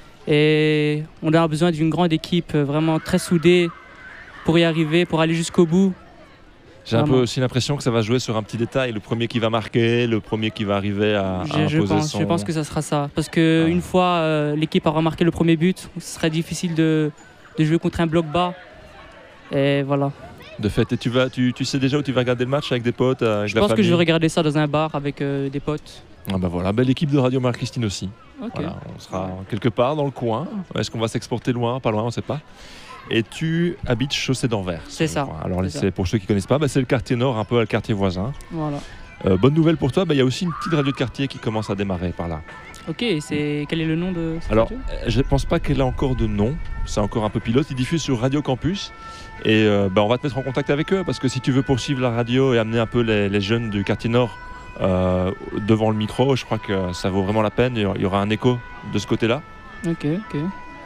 Et on a besoin d'une grande équipe vraiment très soudée pour y arriver, pour aller jusqu'au bout. J'ai un peu aussi l'impression que ça va jouer sur un petit détail, le premier qui va marquer, le premier qui va arriver à, à je, imposer je pense, son... Je pense que ça sera ça. Parce qu'une ouais. fois euh, l'équipe aura marqué le premier but, ce serait difficile de, de jouer contre un bloc bas. Et voilà. De fait, et tu, vas, tu, tu sais déjà où tu vas regarder le match avec des potes, avec je la pense famille? Que je vais regarder ça dans un bar avec euh, des potes. Ah bah voilà, bah l'équipe de Radio Marie-Christine aussi. Okay. Voilà, on sera quelque part dans le coin. Est-ce qu'on va s'exporter loin, pas loin, on ne sait pas. Et tu habites Chaussée d'Anvers. C'est ça. Alors c'est c'est ça. Pour ceux qui ne connaissent pas, bah, c'est le quartier nord, un peu le quartier voisin. Voilà. Euh, bonne nouvelle pour toi, il bah, y a aussi une petite radio de quartier qui commence à démarrer par là. Ok, c'est... quel est le nom de cette Alors, radio? Je ne pense pas qu'elle a encore de nom, c'est encore un peu pilote. Ils diffusent sur Radio Campus et euh, bah, on va te mettre en contact avec eux parce que si tu veux poursuivre la radio et amener un peu les, les jeunes du quartier nord euh, devant le micro, je crois que ça vaut vraiment la peine. Il y aura un écho de ce côté-là. Ok, ok.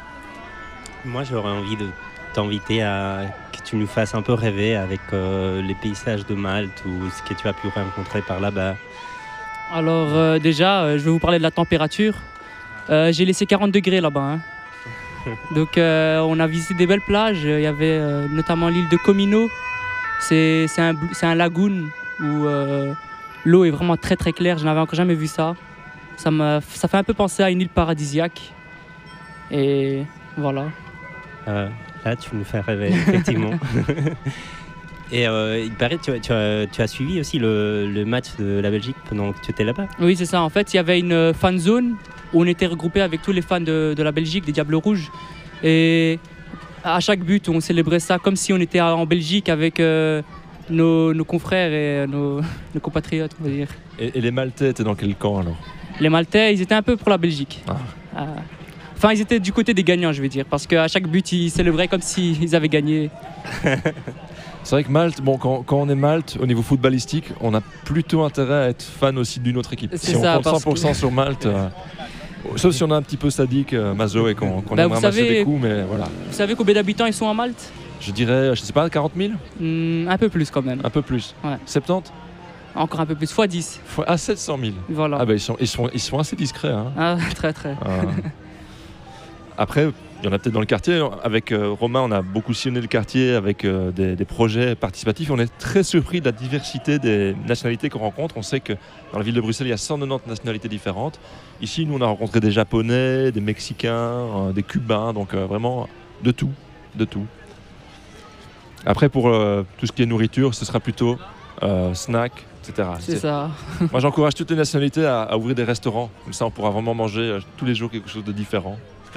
Moi, j'aurais envie de t'inviter à que tu nous fasses un peu rêver avec euh, les paysages de Malte ou ce que tu as pu rencontrer par là-bas. Alors euh, déjà, euh, je vais vous parler de la température. Euh, j'ai laissé quarante degrés là-bas. Hein. Donc euh, on a visité des belles plages. Il y avait euh, notamment l'île de Comino. C'est, c'est, un, c'est un lagoon où euh, l'eau est vraiment très très claire. Je n'avais encore jamais vu ça. Ça, m'a, ça fait un peu penser à une île paradisiaque. Et voilà. Euh, là, tu nous fais rêver, effectivement. Et euh, il paraît que tu, tu, as, tu as suivi aussi le, le match de la Belgique pendant que tu étais là-bas. Oui, c'est ça. En fait, il y avait une fan zone où on était regroupés avec tous les fans de, de la Belgique, des Diables Rouges. Et à chaque but, on célébrait ça comme si on était en Belgique avec euh, nos, nos confrères et nos, nos compatriotes, on va dire. Et, et les Maltais étaient dans quel camp alors? Les Maltais, ils étaient un peu pour la Belgique. Ah. Euh, Enfin, ils étaient du côté des gagnants, je vais dire, parce qu'à chaque but, ils célébraient comme s'ils avaient gagné. C'est vrai que Malte, bon, quand, quand on est Malte, au niveau footballistique, on a plutôt intérêt à être fan aussi d'une autre équipe. C'est si ça, on compte cent pour cent que... sur Malte, euh, sauf si on a un petit peu sadique, euh, Mazo, et qu'on, qu'on bah, aime ramasser savez, des coups, mais voilà. Vous savez combien d'habitants ils sont à Malte? Je dirais, je sais pas, quarante mille mmh, Un peu plus quand même. Un peu plus. Ouais. soixante-dix? Encore un peu plus, fois dix. Fois, ah, sept cent mille. Voilà. Ah bah, ils sont, ils sont, ils sont assez discrets. Hein. Ah, très très. Ah. Après, il y en a peut-être dans le quartier. Avec euh, Romain, on a beaucoup sillonné le quartier avec euh, des, des projets participatifs. On est très surpris de la diversité des nationalités qu'on rencontre. On sait que dans la ville de Bruxelles, il y a cent quatre-vingt-dix nationalités différentes. Ici, nous, on a rencontré des Japonais, des Mexicains, euh, des Cubains, donc euh, vraiment de tout, de tout. Après, pour euh, tout ce qui est nourriture, ce sera plutôt euh, snack, et cetera. C'est, C'est ça. Moi, j'encourage toutes les nationalités à, à ouvrir des restaurants. Comme ça, on pourra vraiment manger euh, tous les jours quelque chose de différent.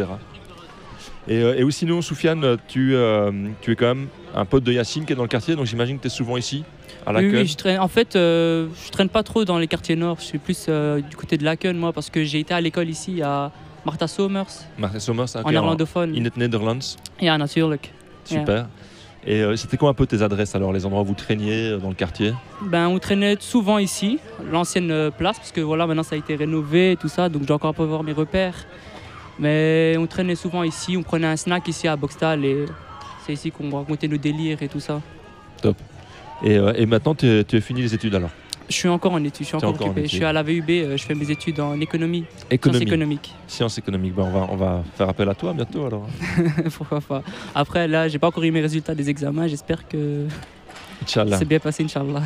Et, euh, et aussi nous, Soufiane, tu, euh, tu es quand même un pote de Yacine qui est dans le quartier, donc j'imagine que tu es souvent ici, à Laken. Oui, oui, je traîne, en fait, euh, je traîne pas trop dans les quartiers nord, je suis plus euh, du côté de Laken, moi, parce que j'ai été à l'école ici à Martha Somers. Martha Somers, en néerlandophone. In het Nederlands. Ja, natuurlijk. Super. Yeah. Et euh, c'était quoi un peu tes adresses alors, les endroits où vous traîniez dans le quartier? Ben, on traînait souvent ici, l'ancienne place, parce que voilà, maintenant ça a été rénové et tout ça, donc je dois encore un peu voir mes repères. Mais on traînait souvent ici, on prenait un snack ici à Boxtal et c'est ici qu'on racontait nos délires et tout ça. Top. Et, euh, et maintenant, tu as fini les études alors? Je suis encore en études, je suis encore, encore occupé. Je suis à la V U B, je fais mes études en économie, économie. sciences économiques. Sciences économiques, ben on, va, on va faire appel à toi bientôt alors. Pourquoi pas. Après là, j'ai pas encore eu mes résultats des examens, j'espère que Inch'Allah. C'est bien passé, Inch'Allah.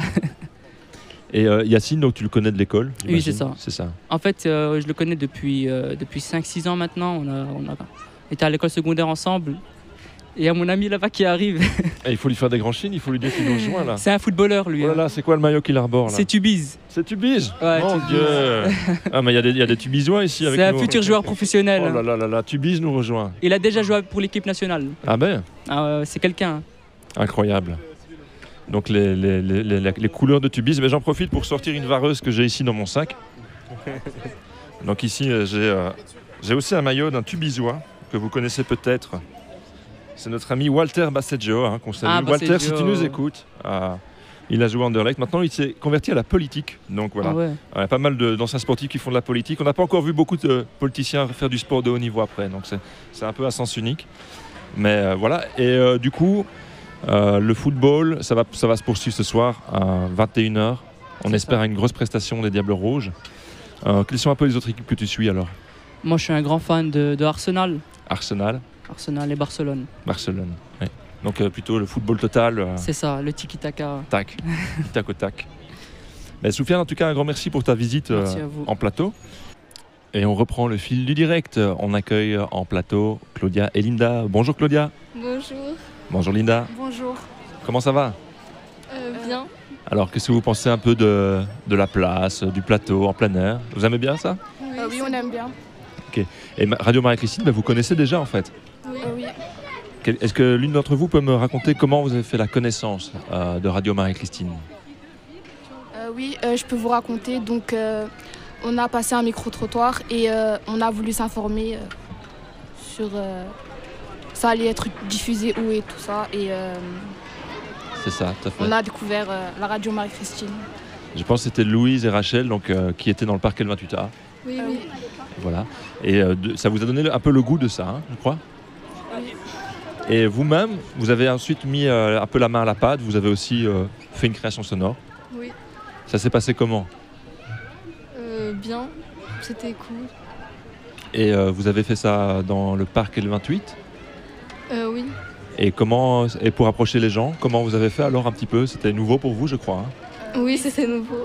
Et euh, Yacine, donc tu le connais de l'école? Oui, c'est ça. C'est ça. En fait, euh, je le connais depuis, euh, depuis cinq six ans maintenant. On a, on a été à l'école secondaire ensemble. Et il y a mon ami là-bas qui arrive. Et il faut lui faire des grands chines, il faut lui dire qu'il nous rejoint là. C'est un footballeur lui. Oh là là, c'est quoi le maillot qu'il arbore là? C'est Tubize. C'est Tubize. Ouais, Mon Tubize. Dieu. Ah mais il y a des, il y a des Tubizois ici avec C'est nous. un futur joueur professionnel. Oh là là là là, Tubize nous rejoint. Il a déjà joué pour l'équipe nationale. Ah ben. Ah, ouais, c'est quelqu'un. Incroyable. Donc les, les, les, les, les couleurs de Tubize. Mais j'en profite pour sortir une vareuse que j'ai ici dans mon sac. Donc ici j'ai euh, j'ai aussi un maillot d'un Tubizois que vous connaissez peut-être. C'est notre ami Walter Basseggio, hein, qu'on salue. Ah, Walter, si Basseggio. tu nous écoutes, euh, il a joué à Anderlecht. Maintenant, il s'est converti à la politique. Donc voilà, Ah ouais. il y a pas mal de- d'anciens sportifs qui font de la politique. On n'a pas encore vu beaucoup de politiciens faire du sport de haut niveau après. Donc c'est c'est un peu à sens unique. Mais euh, voilà. Et euh, du coup, euh, le football, ça va, ça va se poursuivre ce soir à vingt et une heures. On C'est espère une grosse prestation des Diables Rouges. Euh, quelles sont un peu les autres équipes que tu suis alors? Moi, je suis un grand fan de, de Arsenal. Arsenal, Arsenal et Barcelone. Barcelone. Ouais. Donc euh, plutôt le football total. euh, C'est ça, le tiki-taka. Tac, tac au tac. Mais Soufiane, en tout cas, un grand merci pour ta visite euh, Merci à vous. en plateau. Et on reprend le fil du direct. On accueille en plateau Claudia et Linda. Bonjour Claudia. Bonjour. Bonjour Linda. Bonjour. Comment ça va? Euh, bien. Alors, qu'est-ce que vous pensez un peu de, de la place, du plateau en plein air? Vous aimez bien ça? Oui, oui on aime bien. Ok. Et Ma- Radio Marie-Christine, bah, vous connaissez déjà en fait. Oui. oui. Quel- Est-ce que l'une d'entre vous peut me raconter comment vous avez fait la connaissance euh, de Radio Marie-Christine? Euh, oui, euh, je peux vous raconter. Donc, euh, on a passé un micro-trottoir et euh, on a voulu s'informer euh, sur euh, ça allait être diffusé où et tout ça. Et euh, C'est ça, tout à fait. on a découvert euh, la radio Marie-Christine. Je pense que c'était Louise et Rachel donc, euh, qui étaient dans le parc L vingt-huit A. Oui, oui. Voilà. Et euh, de- ça vous a donné un peu le goût de ça, hein, je crois. Et vous-même, vous avez ensuite mis euh, un peu la main à la pâte, vous avez aussi euh, fait une création sonore. Oui. Ça s'est passé comment? Euh, bien. C'était cool. Et euh, vous avez fait ça dans le parc L vingt-huit. Euh, oui. Et comment, et pour approcher les gens, comment vous avez fait alors un petit peu? C'était nouveau pour vous, je crois. hein. Oui, c'était nouveau.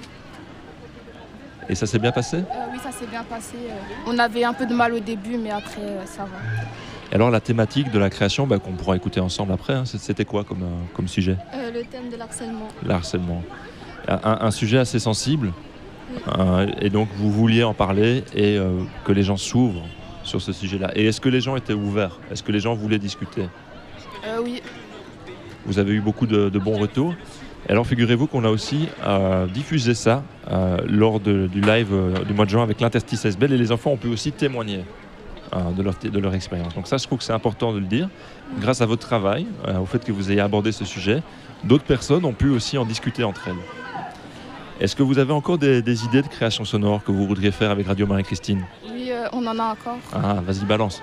Et ça s'est bien passé? Euh, oui, ça s'est bien passé. euh. On avait un peu de mal au début, mais après, euh, ça va. Et alors la thématique de la création, bah, qu'on pourra écouter ensemble après, hein, c'était quoi comme, euh, comme sujet? Euh, le thème de l'harcèlement. Le harcèlement. Un, un sujet assez sensible. Euh, et donc vous vouliez en parler et euh, que les gens s'ouvrent sur ce sujet-là. Et est-ce que les gens étaient ouverts? Est-ce que les gens voulaient discuter? Euh, oui. Vous avez eu beaucoup de, de bons retours. Et alors figurez-vous qu'on a aussi euh, diffusé ça euh, lors de- du live euh, du mois de juin avec l'interstice S B L et les enfants ont pu aussi témoigner euh, de, leur, de leur expérience. Donc ça, je trouve que c'est important de le dire. Grâce à votre travail, euh, au fait que vous ayez abordé ce sujet, d'autres personnes ont pu aussi en discuter entre elles. Est-ce que vous avez encore des, des idées de création sonore que vous voudriez faire avec Radio Marie-Christine? Oui, euh, on en a encore. Ah, vas-y, balance.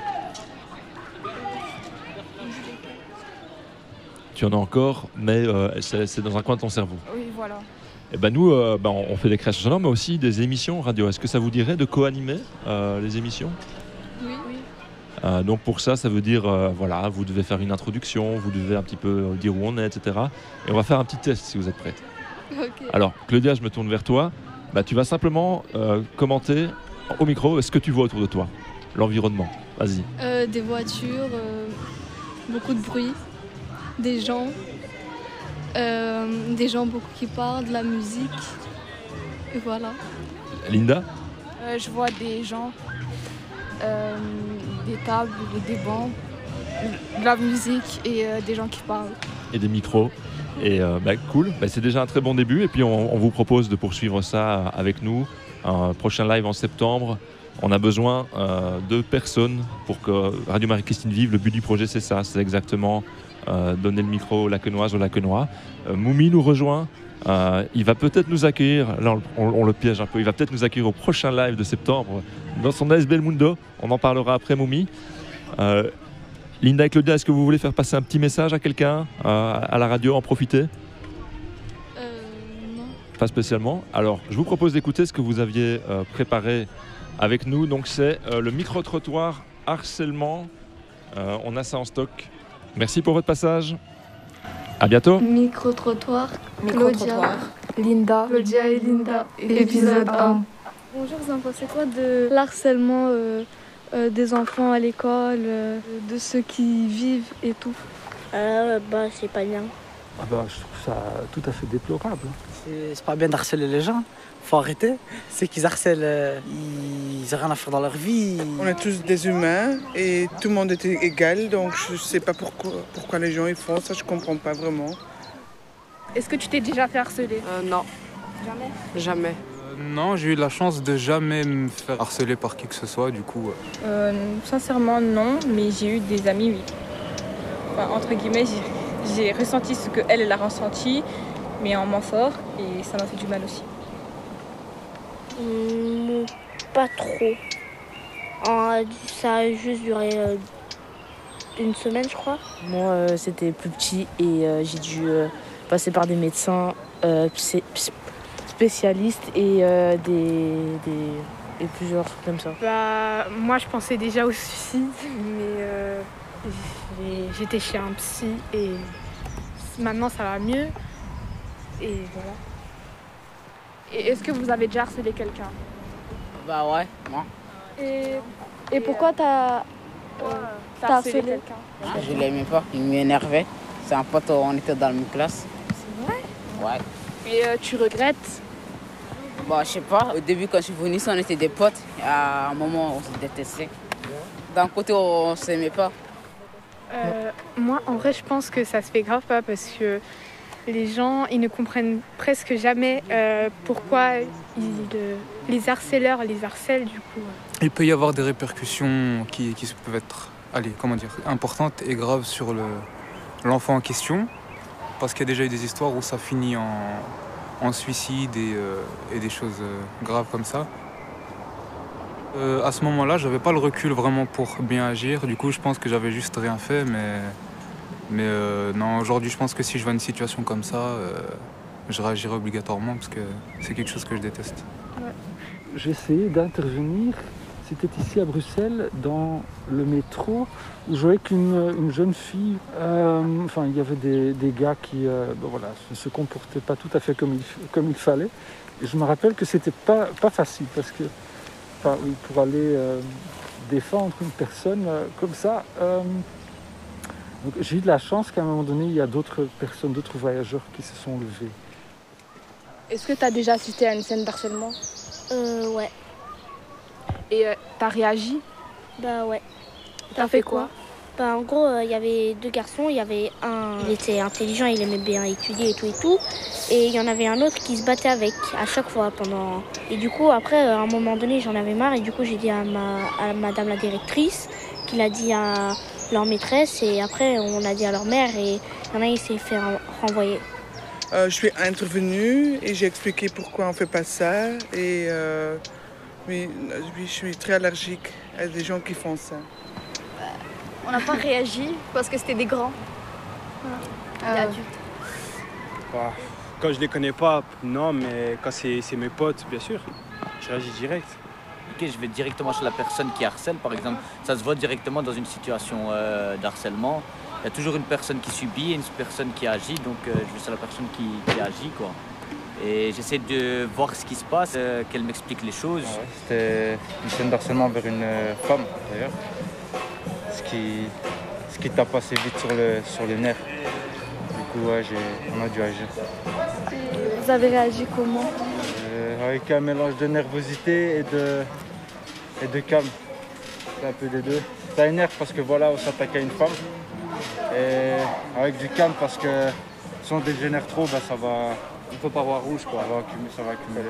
Tu en as encore, mais euh, c'est c'est dans un coin de ton cerveau. Oui, voilà. Et ben nous, euh, ben, on fait des créations sonores, mais aussi des émissions radio. Est-ce que ça vous dirait de co-animer euh, les émissions? Oui, oui. Euh, donc pour ça, ça veut dire, euh, voilà, vous devez faire une introduction, vous devez un petit peu euh, dire où on est, et cetera. Et on va faire un petit test si vous êtes prête. Ok. Alors, Claudia, je me tourne vers toi. Bah, tu vas simplement euh, commenter au micro ce que tu vois autour de toi, l'environnement. Vas-y. Euh, des voitures, euh, beaucoup de bruit, des gens, euh, des gens beaucoup qui parlent, de la musique, et voilà. Linda? Euh, je vois des gens, euh, des tables, des bancs, de la musique et euh, des gens qui parlent. Et des micros. Et euh, bah, cool, bah, c'est déjà un très bon début. Et puis on, on vous propose de poursuivre ça avec nous. Un prochain live en septembre. On a besoin euh, de personnes pour que Radio Marie-Christine vive. Le but du projet, c'est ça. C'est exactement euh, donner le micro aux Lacquenoises, aux Lacquenois. Euh, Moumi nous rejoint. Euh, il va peut-être nous accueillir, là on, on le piège un peu, il va peut-être nous accueillir au prochain live de septembre dans son A S B L Mundo. On en parlera après, Moumi. Euh, Linda et Claudia, est-ce que vous voulez faire passer un petit message à quelqu'un, euh, à la radio, en profiter? Non. Pas spécialement. Alors, je vous propose d'écouter ce que vous aviez euh, préparé avec nous. Donc, c'est euh, le micro-trottoir harcèlement. Euh, on a ça en stock. Merci pour votre passage. À bientôt. Micro-trottoir, Micro-trottoir. Linda, Claudia et Linda, épisode un. Bonjour, vous en pensez quoi de l'harcèlement euh, euh, des enfants à l'école, euh, de ceux qui vivent et tout? Euh, bah, c'est pas bien. Ah bah, je trouve ça tout à fait déplorable. C'est c'est pas bien d'harceler les gens. Faut arrêter. C'est qu'ils harcèlent, euh, ils n'ont rien à faire dans leur vie. On est tous des humains et tout le monde est égal, donc je sais pas pourquoi, pourquoi les gens ils font ça, je comprends pas vraiment. Est-ce que tu t'es déjà fait harceler? Euh, non. Jamais? Jamais. Euh, non, j'ai eu la chance de jamais me faire harceler par qui que ce soit, du coup. euh. Euh, sincèrement, non, mais j'ai eu des amis, oui. Enfin, entre guillemets, j'ai- j'ai ressenti ce qu'elle, elle a ressenti, mais en moins fort, et ça m'a fait du mal aussi. Hum, pas trop. En- ça a juste duré euh, une semaine, je crois. Moi, euh, c'était plus petit et euh, j'ai dû euh, passer par des médecins euh, psy- psy- spécialistes et, euh, des, des- et plusieurs trucs comme ça. Bah, moi, je pensais déjà au suicide, mais euh, j'ai- j'étais chez un psy et maintenant, ça va mieux. Et voilà. Et est-ce que vous avez déjà harcelé quelqu'un? Bah ouais, moi. Et, et pourquoi t'as euh, t'as harcelé quelqu'un? Je l'aimais pas, il m'énervait. C'est un pote, on était dans la même classe. C'est vrai? Ouais. Et euh, tu regrettes? Bah je sais pas, au début quand je suis venue, on était des potes. À un moment, on se détestait. D'un côté, on s'aimait pas. Euh, moi, en vrai, je pense que ça se fait grave pas parce que les gens, ils ne comprennent presque jamais euh, pourquoi ils, euh, les harceleurs les harcèlent du coup. Il peut y avoir des répercussions qui, qui peuvent être, allez, comment dire, importantes et graves sur le, l'enfant en question, parce qu'il y a déjà eu des histoires où ça finit en, en suicide et, euh, et des choses euh, graves comme ça. Euh, à ce moment-là, j'avais pas le recul vraiment pour bien agir. Du coup, je pense que j'avais juste rien fait, mais, mais euh, non, aujourd'hui, je pense que si je vois une situation comme ça, euh, je réagirai obligatoirement parce que c'est quelque chose que je déteste. J'ai essayé d'intervenir, c'était ici à Bruxelles, dans le métro, où je voyais qu'une une jeune fille, euh, enfin il y avait des, des gars qui euh, ben voilà, ne se comportaient pas tout à fait comme il, comme il fallait. Et je me rappelle que c'était pas, pas facile, parce que enfin, oui, pour aller euh, défendre une personne euh, comme ça, euh, donc, j'ai eu de la chance qu'à un moment donné, il y a d'autres personnes, d'autres voyageurs qui se sont levés. Est-ce que tu as déjà assisté à une scène d'harcèlement? Euh, ouais. Et euh, t'as réagi? Bah ouais. T'as fait quoi? Bah en gros, il y avait deux garçons, il y avait un, il était intelligent, il aimait bien étudier et tout et tout. Et il y en avait un autre qui se battait avec à chaque fois pendant... Et du coup, après, à un moment donné, j'en avais marre et du coup, j'ai dit à, ma, à madame la directrice, qui l'a dit à leur maîtresse et après, on a dit à leur mère et il y en a, il s'est fait renvoyer. Euh, je suis intervenue et j'ai expliqué pourquoi on fait pas ça. Et euh, oui, oui, je suis très allergique à des gens qui font ça. On n'a pas réagi parce que c'était des grands. Voilà. Des Euh, adultes. Bah, quand je les connais pas, non, mais quand c'est c'est mes potes, bien sûr, je réagis direct. Ok, je vais directement chez la personne qui harcèle, par exemple. Ça se voit directement dans une situation euh, d'harcèlement. Il y a toujours une personne qui subit et une personne qui agit, donc euh, je vais sur la personne qui, qui agit, quoi. Et j'essaie de voir ce qui se passe, euh, qu'elle m'explique les choses. Ah ouais, c'était une scène d'harcèlement vers une euh, femme, d'ailleurs. Ce qui, ce qui tape assez vite sur le, sur les nerfs. Du coup, ouais, j'ai, on a dû agir. Vous avez réagi comment? Euh, avec un mélange de nervosité et de, et de calme. C'est un peu des deux. Ça énerve parce que voilà, on s'attaque à une femme. Et avec du calme parce que si on dégénère trop, bah, ça va... On peut pas voir rouge, quoi. Ça va accumuler, ça va accumuler.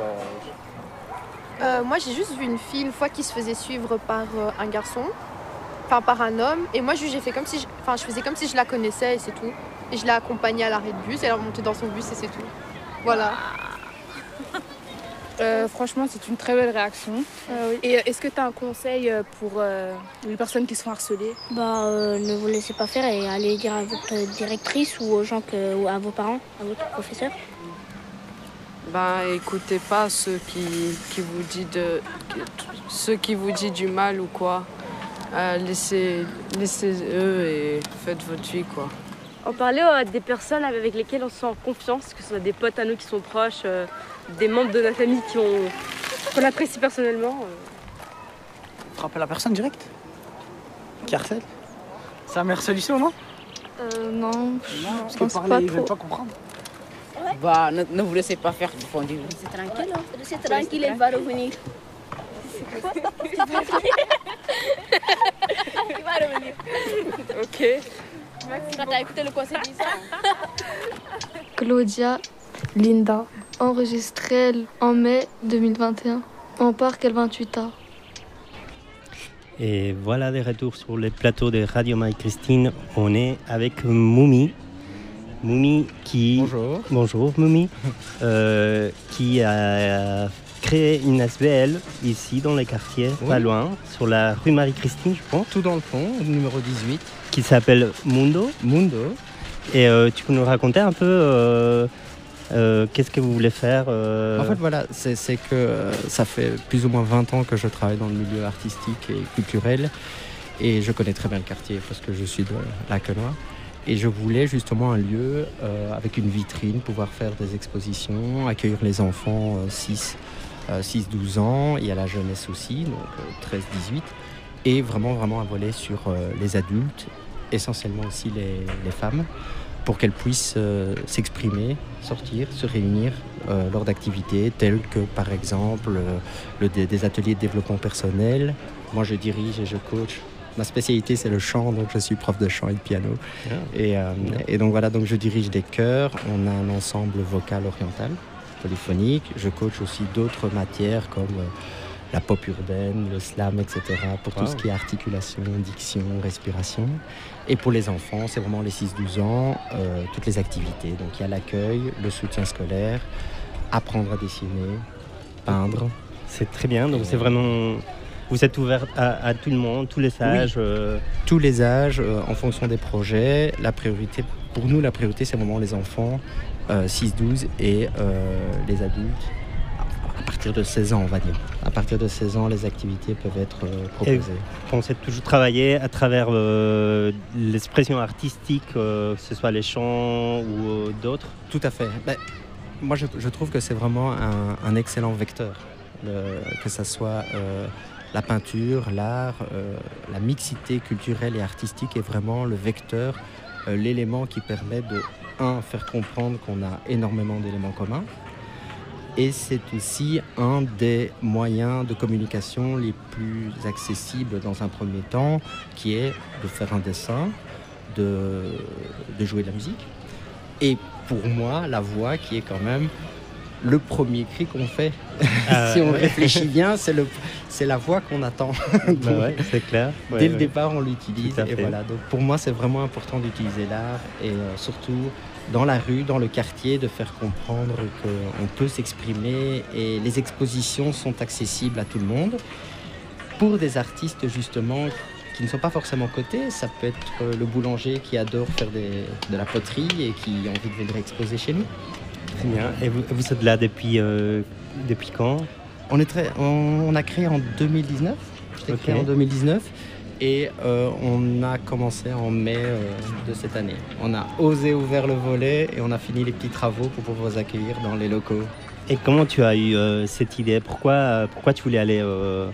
Euh, moi, j'ai juste vu une fille une fois qui se faisait suivre par euh, un garçon, enfin par un homme. Et moi, j'ai fait comme si, je... enfin, je faisais comme si je la connaissais et c'est tout. Et je l'ai accompagnée à l'arrêt de bus. Elle est remontée dans son bus et c'est tout. Voilà. Euh, franchement, c'est une très belle réaction. Euh, oui. Et euh, est-ce que tu as un conseil euh, pour euh, les personnes qui sont harcelées? Bah euh, ne vous laissez pas faire et allez dire à votre directrice ou aux gens que, ou à vos parents, à votre professeur. Ben, écoutez pas ceux qui, qui vous dit de, ceux qui vous dit du mal ou quoi. Euh, laissez, laissez eux et faites votre vie, quoi. En parler à des personnes avec lesquelles on se sent en confiance, que ce soit des potes à nous qui sont proches, euh, des membres de notre famille qui ont, qu'on apprécie personnellement. Euh. Frapper la personne direct qui harcèle. C'est la meilleure solution, non? Euh, non, je pense parler, pas ils veulent trop. pas comprendre. Bah, ne, ne vous laissez pas faire du fondu. C'est tranquille, c'est tranquille, elle va revenir. Il va revenir. Ok. Quand t'as écouté le conseil dit ça. Claudia Linda, enregistrée en mai deux mille vingt et un, en parc L vingt-huit A. Et voilà les retours sur les plateaux de Radio Marie-Christine. On est avec Moumi. Moumi qui... Bonjour. Bonjour Moumi. euh, qui a créé une S B L ici dans les quartiers, Oui. pas loin, sur la rue Marie-Christine, je pense. Tout dans le fond, numéro dix-huit. Qui s'appelle Mundo. Mundo. Et euh, tu peux nous raconter un peu euh, euh, qu'est-ce que vous voulez faire euh... En fait, voilà, c'est c'est que euh, ça fait plus ou moins vingt ans que je travaille dans le milieu artistique et culturel. Et je connais très bien le quartier parce que je suis de Laquenois. Et je voulais justement un lieu euh, avec une vitrine, pouvoir faire des expositions, accueillir les enfants euh, six douze ans, et à la jeunesse aussi, donc euh, treize dix-huit. Et vraiment, vraiment un volet sur euh, les adultes, essentiellement aussi les, les femmes, pour qu'elles puissent euh, s'exprimer, sortir, se réunir euh, lors d'activités telles que par exemple euh, le, des, des ateliers de développement personnel. Moi je dirige et je coach. Ma spécialité c'est le chant, donc je suis prof de chant et de piano. Ah. Et, euh, et donc voilà, donc je dirige des chœurs, on a un ensemble vocal oriental, polyphonique. Je coach aussi d'autres matières comme euh, la pop urbaine, le slam, et cetera. Pour Wow. tout ce qui est articulation, diction, respiration. Et pour les enfants, c'est vraiment les six douze ans, euh, toutes les activités. Donc il y a l'accueil, le soutien scolaire, apprendre à dessiner, peindre. C'est très bien, donc c'est vraiment... Vous êtes ouvert à, à tout le monde, tous les âges Oui. euh... Tous les âges, euh, en fonction des projets. La priorité, pour nous, la priorité, c'est vraiment les enfants, euh, six douze, et euh, les adultes, à partir de seize ans, on va dire. À partir de seize ans, les activités peuvent être euh, Et proposées. vous pensez toujours travailler à travers euh, l'expression artistique, euh, que ce soit les chants ou euh, d'autres? Tout à fait. Ben, moi, je, je trouve que c'est vraiment un, un excellent vecteur, le- que ça soit euh, la peinture, l'art, euh, la mixité culturelle et artistique est vraiment le vecteur, euh, l'élément qui permet de, un, faire comprendre qu'on a énormément d'éléments communs, et c'est aussi un des moyens de communication les plus accessibles dans un premier temps, qui est de faire un dessin, de, de jouer de la musique, et pour moi, la voix qui est quand même le premier cri qu'on fait. Ah, si on ouais. réfléchit bien, c'est le, c'est la voix qu'on attend. Bah Donc, ouais, c'est clair. Ouais, dès le ouais. départ, on l'utilise. Tout à Et fait. voilà. Donc pour moi, c'est vraiment important d'utiliser l'art et euh, surtout dans la rue, dans le quartier, de faire comprendre qu'on peut s'exprimer et les expositions sont accessibles à tout le monde. Pour des artistes justement qui ne sont pas forcément cotés, ça peut être euh, le boulanger qui adore faire des- de la poterie et qui a envie de venir exposer chez nous. Très bien. Et vous, vous êtes là depuis, euh, depuis quand? On, est très, on, on a créé en deux mille dix-neuf. J'ai Ok. créé en deux mille dix-neuf et euh, on a commencé en mai euh, de cette année. On a osé ouvrir le volet et on a fini les petits travaux pour pouvoir vous accueillir dans les locaux. Et comment tu as eu euh, cette idée? Pourquoi, euh, pourquoi tu voulais aller euh,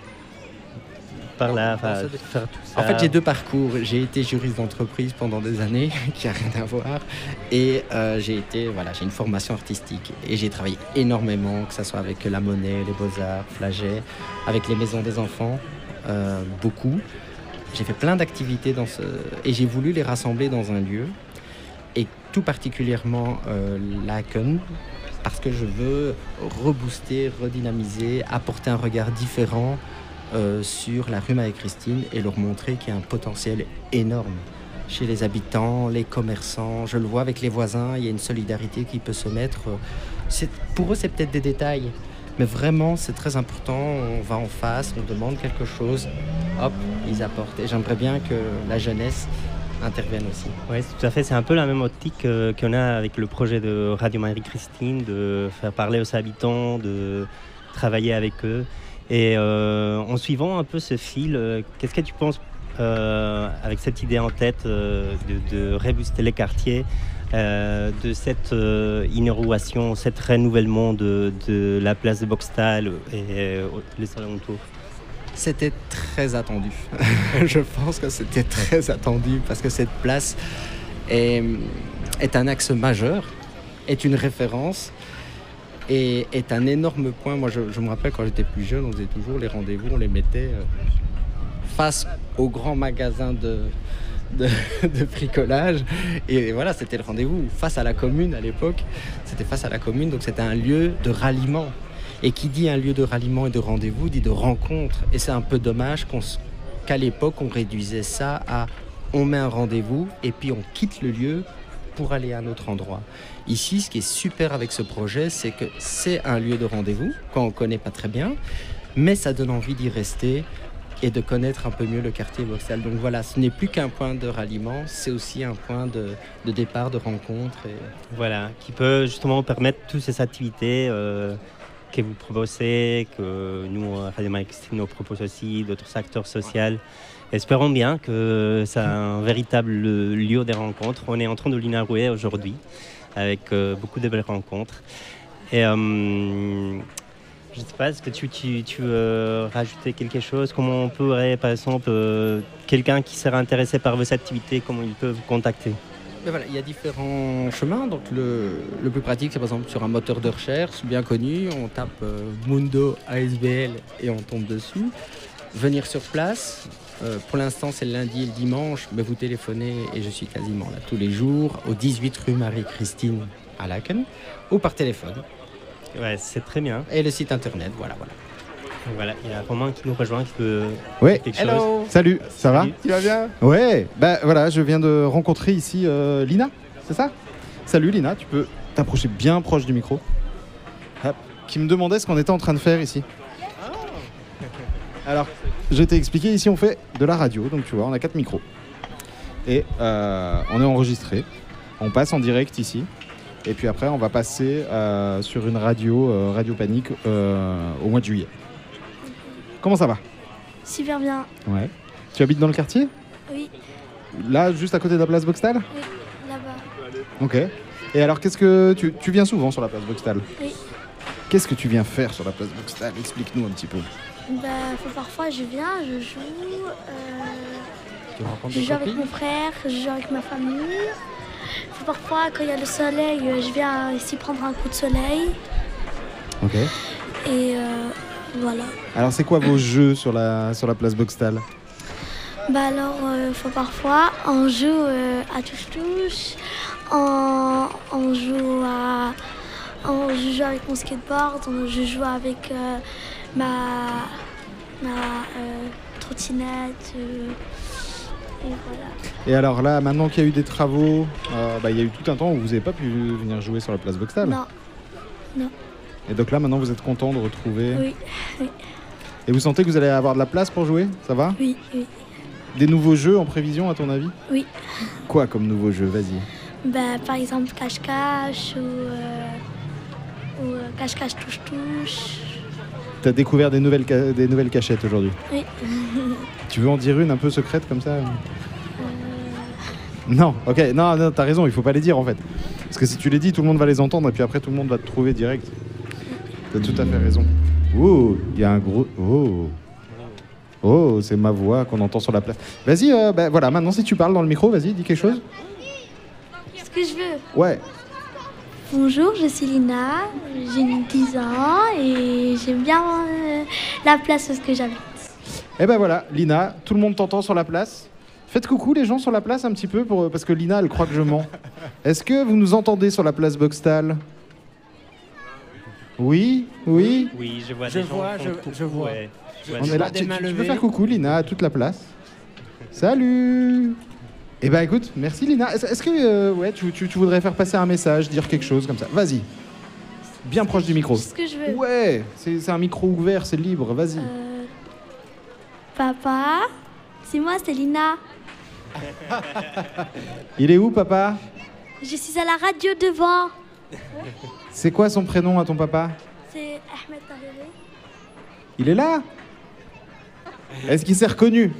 par là, enfin, Dans ce- faire tout ça? En fait, j'ai deux parcours. J'ai été juriste d'entreprise pendant des années, qui n'a rien à voir. Et euh, j'ai été, voilà, j'ai une formation artistique. Et j'ai travaillé énormément, que ce soit avec la Monnaie, les Beaux-Arts, Flaget, avec les maisons des enfants, euh, beaucoup. J'ai fait plein d'activités dans ce... et j'ai voulu les rassembler dans un lieu. Et tout particulièrement euh, l'Aken, parce que je veux rebooster, redynamiser, apporter un regard différent euh, sur la rue Marie-Christine et leur montrer qu'il y a un potentiel énorme chez les habitants, les commerçants. Je le vois avec les voisins, il y a une solidarité qui peut se mettre. C'est, pour eux, c'est peut-être des détails, mais vraiment, c'est très important. On va en face, on demande quelque chose, hop, ils apportent. Et j'aimerais bien que la jeunesse intervienne aussi. Oui, tout à fait. C'est un peu la même optique euh, qu'on a avec le projet de Radio Marie-Christine, de faire parler aux habitants, de travailler avec eux. Et euh, en suivant un peu ce fil, euh, qu'est-ce que tu penses, euh, avec cette idée en tête euh, de, de rebooster les quartiers, euh, de cette euh, innovation, cet renouvellement de, de la place de Boxtal et euh, les alentours? C'était très attendu. Je pense que c'était très attendu parce que cette place est, est un axe majeur, est une référence et est un énorme point. Moi, je, je me rappelle quand j'étais plus jeune, on faisait toujours les rendez-vous, on les mettait euh, face aux grands magasins de, de, de bricolage. Et voilà, c'était le rendez-vous face à la commune à l'époque. C'était face à la commune, donc c'était un lieu de ralliement. Et qui dit un lieu de ralliement et de rendez-vous, dit de rencontre. Et c'est un peu dommage qu'on, qu'à l'époque, on réduisait ça à on met un rendez-vous et puis on quitte le lieu pour aller à un autre endroit. Ici, ce qui est super avec ce projet, c'est que c'est un lieu de rendez-vous, quand on ne connaît pas très bien, mais ça donne envie d'y rester et de connaître un peu mieux le quartier Vauxhall. Donc voilà, ce n'est plus qu'un point de ralliement, c'est aussi un point de, de départ, de rencontre. Et... Voilà, qui peut justement permettre toutes ces activités euh, que vous proposez, que nous, à Radio Marie-Christine, nous proposons aussi, d'autres acteurs sociaux. Espérons bien que c'est un véritable lieu de rencontre. On est en train de l'inaugurer aujourd'hui avec euh, beaucoup de belles rencontres. Et euh, je ne sais pas, est-ce que tu, tu, tu veux rajouter quelque chose? Comment on pourrait, par exemple, euh, quelqu'un qui serait intéressé par vos activités, comment il peut vous contacter? Mais voilà, il y a différents chemins. Donc le, le plus pratique, c'est par exemple sur un moteur de recherche bien connu. On tape euh, Mundo A S B L et on tombe dessus. Venir sur place. Euh, pour l'instant, c'est le lundi et le dimanche, mais vous téléphonez et je suis quasiment là tous les jours, au dix-huit rue Marie-Christine à Laken, ou par téléphone. Ouais, c'est très bien. Et le site internet, voilà, voilà. Voilà, il y a Romain qui nous rejoint, qui peut ouais. quelque Hello. chose. Salut, ça Salut. va? Tu vas bien? Ouais, bah voilà, je viens de rencontrer ici euh, Lina, c'est ça? Salut Lina, tu peux t'approcher bien proche du micro. Hop. Qui me demandait ce qu'on était en train de faire ici. Alors, je t'ai expliqué, ici on fait de la radio, donc tu vois, on a quatre micros. Et euh, on est enregistré, on passe en direct ici, et puis après on va passer euh, sur une radio, euh, Radio Panique, euh, au mois de juillet. Comment ça va? Super bien. Ouais. Tu habites dans le quartier? Oui. Là, juste à côté de la place Vauxhall? Oui, là-bas. Ok. Et alors, qu'est-ce que tu, tu viens souvent sur la place Vauxhall? Oui. Qu'est-ce que tu viens faire sur la place Vauxhall? Explique-nous un petit peu. Bah, parfois je viens, je joue, euh, Tu rencontres je des joue avec copines? mon frère, je joue avec ma famille. Parfois, quand il y a le soleil, je viens ici prendre un coup de soleil. Ok. Et euh, voilà. Alors, c'est quoi vos jeux sur la, sur la place Vauxhall? Bah alors, euh, faut parfois, on joue euh, à touche-touche, on, on joue à... On, je joue avec mon skateboard, on, je joue avec euh, ma, ma euh, trottinette, euh, et voilà. Et alors là, maintenant qu'il y a eu des travaux, euh, bah, il y a eu tout un temps où vous n'avez pas pu venir jouer sur la place Vauxhall. Non, non. Et donc là, maintenant, vous êtes content de retrouver... Oui, oui. Et vous sentez que vous allez avoir de la place pour jouer? Ça va? Oui, oui. Des nouveaux jeux en prévision, à ton avis? Oui. Quoi comme nouveaux jeux? Vas-y. Bah, par exemple, cache-cache ou, euh, ou euh, cache-cache touche-touche. T'as découvert des nouvelles, ca- des nouvelles cachettes aujourd'hui? Oui. Tu veux en dire une un peu secrète comme ça? euh... Non, ok, non, non, t'as raison, il faut pas les dire en fait. Parce que si tu les dis, tout le monde va les entendre et puis après tout le monde va te trouver direct. T'as tout à fait raison. Oh, il y a un gros... Oh, oh, c'est ma voix qu'on entend sur la place. Vas-y, euh, bah, voilà, maintenant si tu parles dans le micro, vas-y, dis quelque chose. Qu'est-ce que je veux? Ouais. Bonjour, je suis Lina, j'ai dix ans et j'aime bien euh, la place où j'habite. Et ben voilà, Lina, tout le monde t'entend sur la place. Faites coucou les gens sur la place un petit peu, pour, parce que Lina, elle croit que je mens. Est-ce que vous nous entendez sur la place Vauxhall? Oui, oui. Oui, je vois Je des gens vois, qui je- font coucou, je vois. ouais. Je vois On des est là. gens. Tu, mains tu- tu peux levées. faire coucou Lina à toute la place. Salut. Eh ben écoute, merci Lina. Est-ce, est-ce que euh, ouais, tu, tu- tu voudrais faire passer un message, dire quelque chose comme ça? Vas-y. Bien proche du micro. Ce que je veux. Ouais, c'est, c'est un micro ouvert, c'est libre, vas-y. Euh, Papa, c'est moi, c'est Lina. Il est où papa? Je suis à la radio devant. C'est quoi son prénom à ton papa? C'est Ahmed Tahiri. Il est là? Est-ce qu'il s'est reconnu?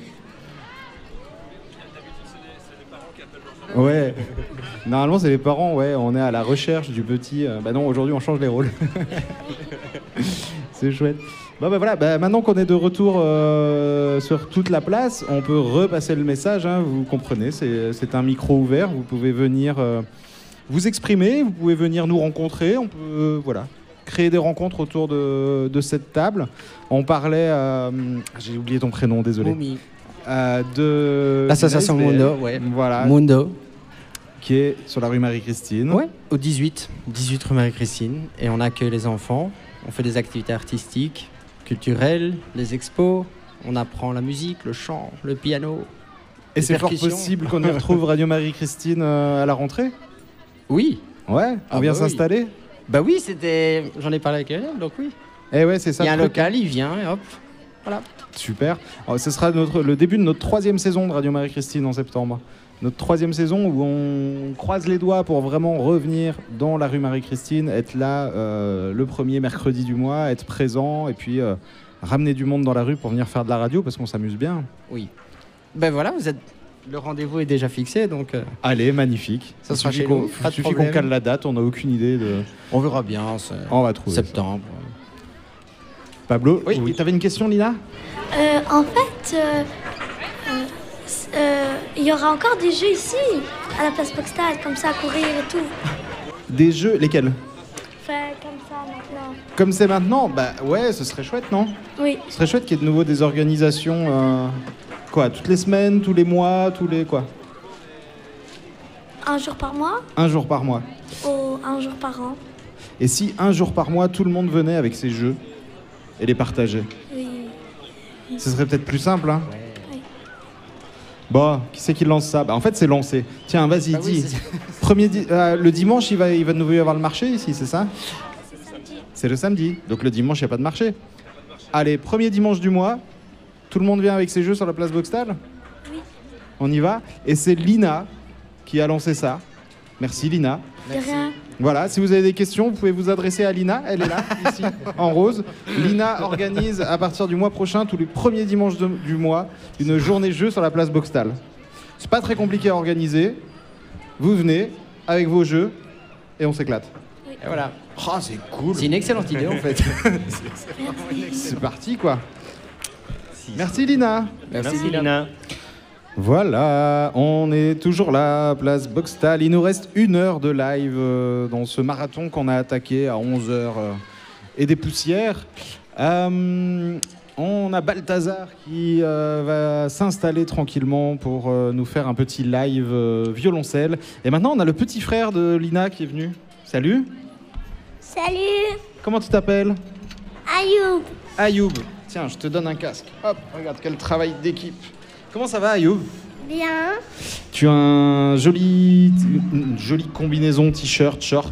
Ouais. Normalement, c'est les parents, ouais. On est à la recherche du petit. euh, Bah non, aujourd'hui, on change les rôles. C'est chouette. Bon, bah voilà, bah, maintenant qu'on est de retour euh, sur toute la place, on peut repasser le message, hein, vous comprenez, c'est, c'est un micro ouvert, vous pouvez venir euh, vous exprimer, vous pouvez venir nous rencontrer, on peut euh, voilà, créer des rencontres autour de, de cette table. On parlait, euh, j'ai oublié ton prénom, désolé. Moumi. Euh, de L'association Mundo, ouais. Voilà. Mundo. Qui est sur la rue Marie-Christine. Ouais, au dix-huit, dix-huit rue Marie-Christine. Et on accueille les enfants, on fait des activités artistiques, culturelles, des expos, on apprend la musique, le chant, le piano. Et c'est fort possible qu'on y retrouve Radio Marie-Christine euh, à la rentrée? Oui. Ouais, on ah vient bah s'installer oui. Bah oui, c'était... j'en ai parlé avec elle, donc oui. Eh ouais, c'est ça. Il y a un truc. local, il vient et hop, voilà. Super. Alors, ce sera notre, le début de notre troisième saison de Radio Marie-Christine en septembre. Notre troisième saison où on croise les doigts pour vraiment revenir dans la rue Marie-Christine, être là euh, le premier mercredi du mois, être présent et puis euh, ramener du monde dans la rue pour venir faire de la radio parce qu'on s'amuse bien. Oui. Ben voilà, vous êtes... le rendez-vous est déjà fixé, donc... Euh... Allez, magnifique. Ça sera suffit chez qu'on, nous, il suffit qu'on cale la date, on n'a aucune idée de... On verra bien, c'est... On va trouver septembre. Ça. Pablo, oui, oui. Tu avais une question, Lina? euh, En fait... Euh... Il euh, y aura encore des jeux ici, à la place Boxstad, comme ça, à courir et tout. Des jeux, lesquels? Enfin, comme ça, maintenant. Comme c'est maintenant? Bah ouais, ce serait chouette, non? Oui. Ce serait chouette qu'il y ait de nouveau des organisations, euh, quoi, toutes les semaines, tous les mois, tous les quoi? Un jour par mois? Un jour par mois. Ou un jour par an. Et si un jour par mois, tout le monde venait avec ses jeux et les partageait? Oui. Ce serait peut-être plus simple, hein? Bon, qui c'est qui lance ça? Bah, en fait, c'est lancé. Tiens, vas-y, bah dis. Oui, Premier di- euh, le dimanche, il va, il va de nouveau y avoir le marché ici, c'est ça? C'est samedi. C'est le samedi. Donc le dimanche, il n'y a pas de marché. Allez, premier dimanche du mois, tout le monde vient avec ses jeux sur la place Boxtal? Oui. On y va. Et c'est Lina qui a lancé ça. Merci, Lina. Merci. De rien. Voilà, si vous avez des questions, vous pouvez vous adresser à Lina. Elle est là, ici, en rose. Lina organise à partir du mois prochain, tous les premiers dimanches de, du mois, une journée jeu sur la place Boxtal. C'est pas très compliqué à organiser. Vous venez avec vos jeux et on s'éclate. Oui. Et voilà. Oh, c'est cool. C'est une excellente idée en fait. c'est, c'est parti quoi. Merci Lina. Merci, Merci Lina. Lina. Voilà, on est toujours là, place Boxtal. Il nous reste une heure de live euh, dans ce marathon qu'on a attaqué à onze heures euh, et des poussières. Euh, on a Balthazar qui euh, va s'installer tranquillement pour euh, nous faire un petit live euh, violoncelle. Et maintenant, on a le petit frère de Lina qui est venu. Salut. Salut. Comment tu t'appelles? Ayoub. Ayoub. Tiens, je te donne un casque. Hop, regarde quel travail d'équipe. Comment ça va, Ayoub? Bien. Tu as un joli, une jolie combinaison t-shirt, short.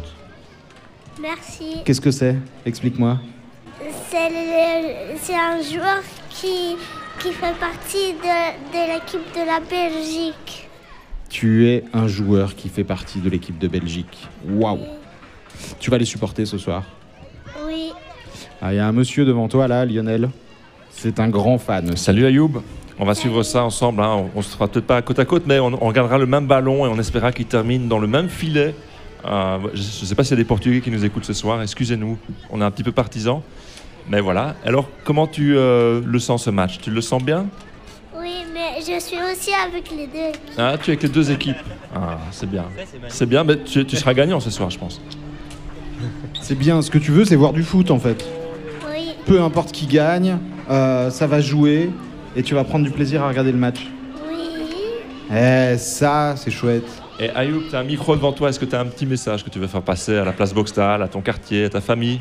Merci. Qu'est-ce que c'est? Explique-moi. C'est, le, c'est un joueur qui, qui fait partie de, de l'équipe de la Belgique. Tu es un joueur qui fait partie de l'équipe de Belgique. Waouh. Tu vas les supporter ce soir? Oui. Ah, il y a un monsieur devant toi là, Lionel. C'est un grand fan. Salut Ayoub. On va suivre ça ensemble, hein. On ne sera peut-être pas côte à côte, mais on, on regardera le même ballon et on espérera qu'il termine dans le même filet. Euh, je ne sais pas s'il y a des Portugais qui nous écoutent ce soir, excusez-nous, on est un petit peu partisans. Mais voilà, alors comment tu euh, le sens ce match? Tu le sens bien? Oui, mais je suis aussi avec les deux équipes. Ah, tu es avec les deux équipes. Ah, c'est bien. C'est bien, mais tu, tu seras gagnant ce soir, je pense. C'est bien, ce que tu veux, c'est voir du foot en fait. Oui. Peu importe qui gagne, euh, ça va jouer. Et tu vas prendre du plaisir à regarder le match. Oui. Eh, ça, c'est chouette. Et Ayoub, tu as un micro devant toi. Est-ce que tu as un petit message que tu veux faire passer à la place Boxtal, à ton quartier, à ta famille?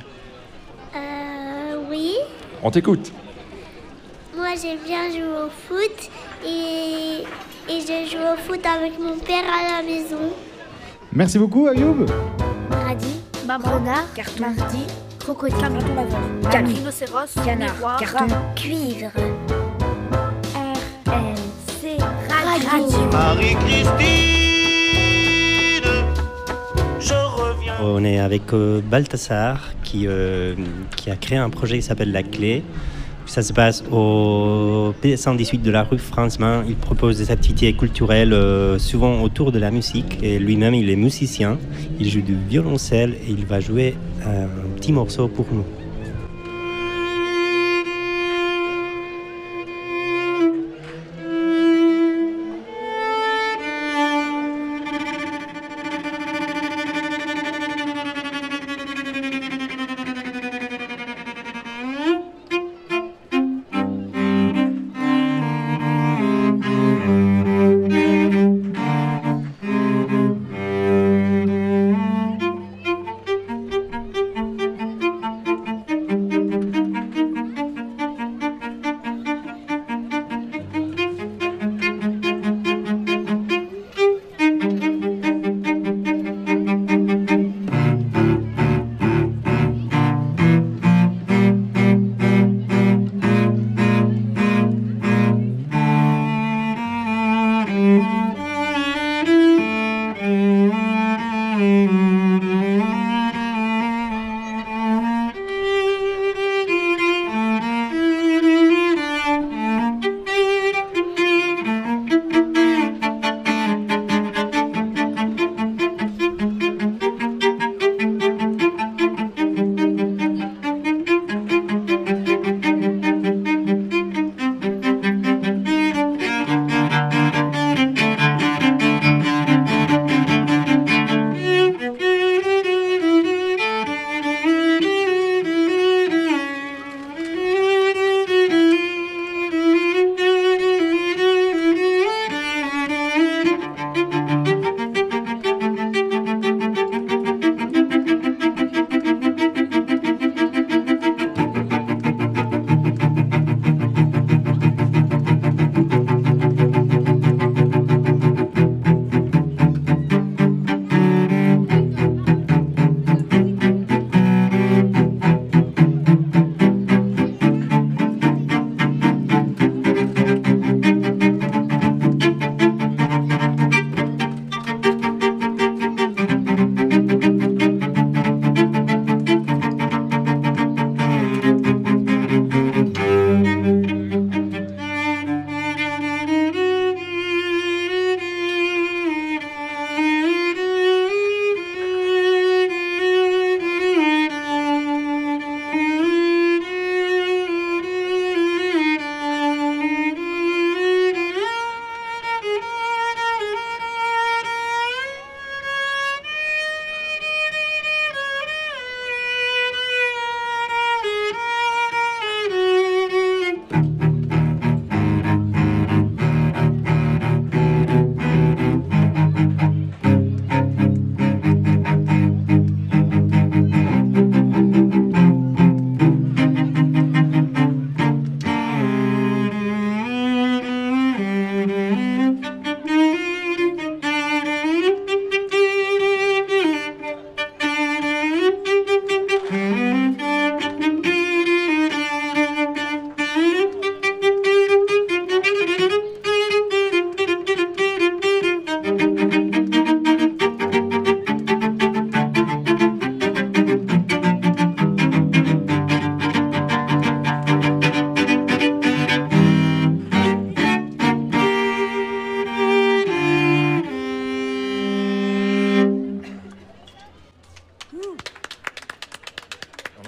Euh, oui. On t'écoute. Moi, j'aime bien jouer au foot. Et, et je joue au foot avec mon père à la maison. Merci beaucoup, Ayoub. Mardi, renard, mardi, crocodile, canard, rhinocéros, canard, carton, cuivre. R L C Radio. Marie-Christine, je reviens. On est avec euh, Balthazar qui, euh, qui a créé un projet qui s'appelle La Clé. Ça se passe au P cent dix-huit de la rue Franzmann. Il propose des activités culturelles euh, souvent autour de la musique. Et lui-même, il est musicien. Il joue du violoncelle et il va jouer un petit morceau pour nous.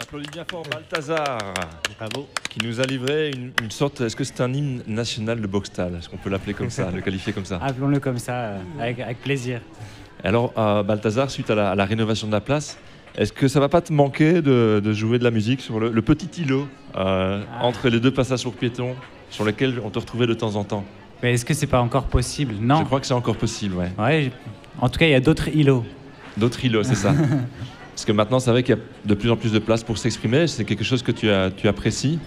applaudit bien fort Balthazar. Bravo. Qui nous a livré une, une sorte. Est-ce que c'est un hymne national de Boxtal? Est-ce qu'on peut l'appeler comme ça, le qualifier comme ça? Appelons-le comme ça, euh, avec, avec plaisir. Alors, euh, Balthazar, suite à la, à la rénovation de la place, est-ce que ça va pas te manquer de, de jouer de la musique sur le, le petit îlot euh, ah. entre les deux passages pour piétons sur lesquels on te retrouvait de temps en temps? Mais est-ce que c'est pas encore possible? Non. Je crois que c'est encore possible, ouais. Ouais. En tout cas, il y a d'autres îlots. D'autres îlots, c'est ça. Parce que maintenant, c'est vrai qu'il y a de plus en plus de place pour s'exprimer. C'est quelque chose que tu, as, tu apprécies.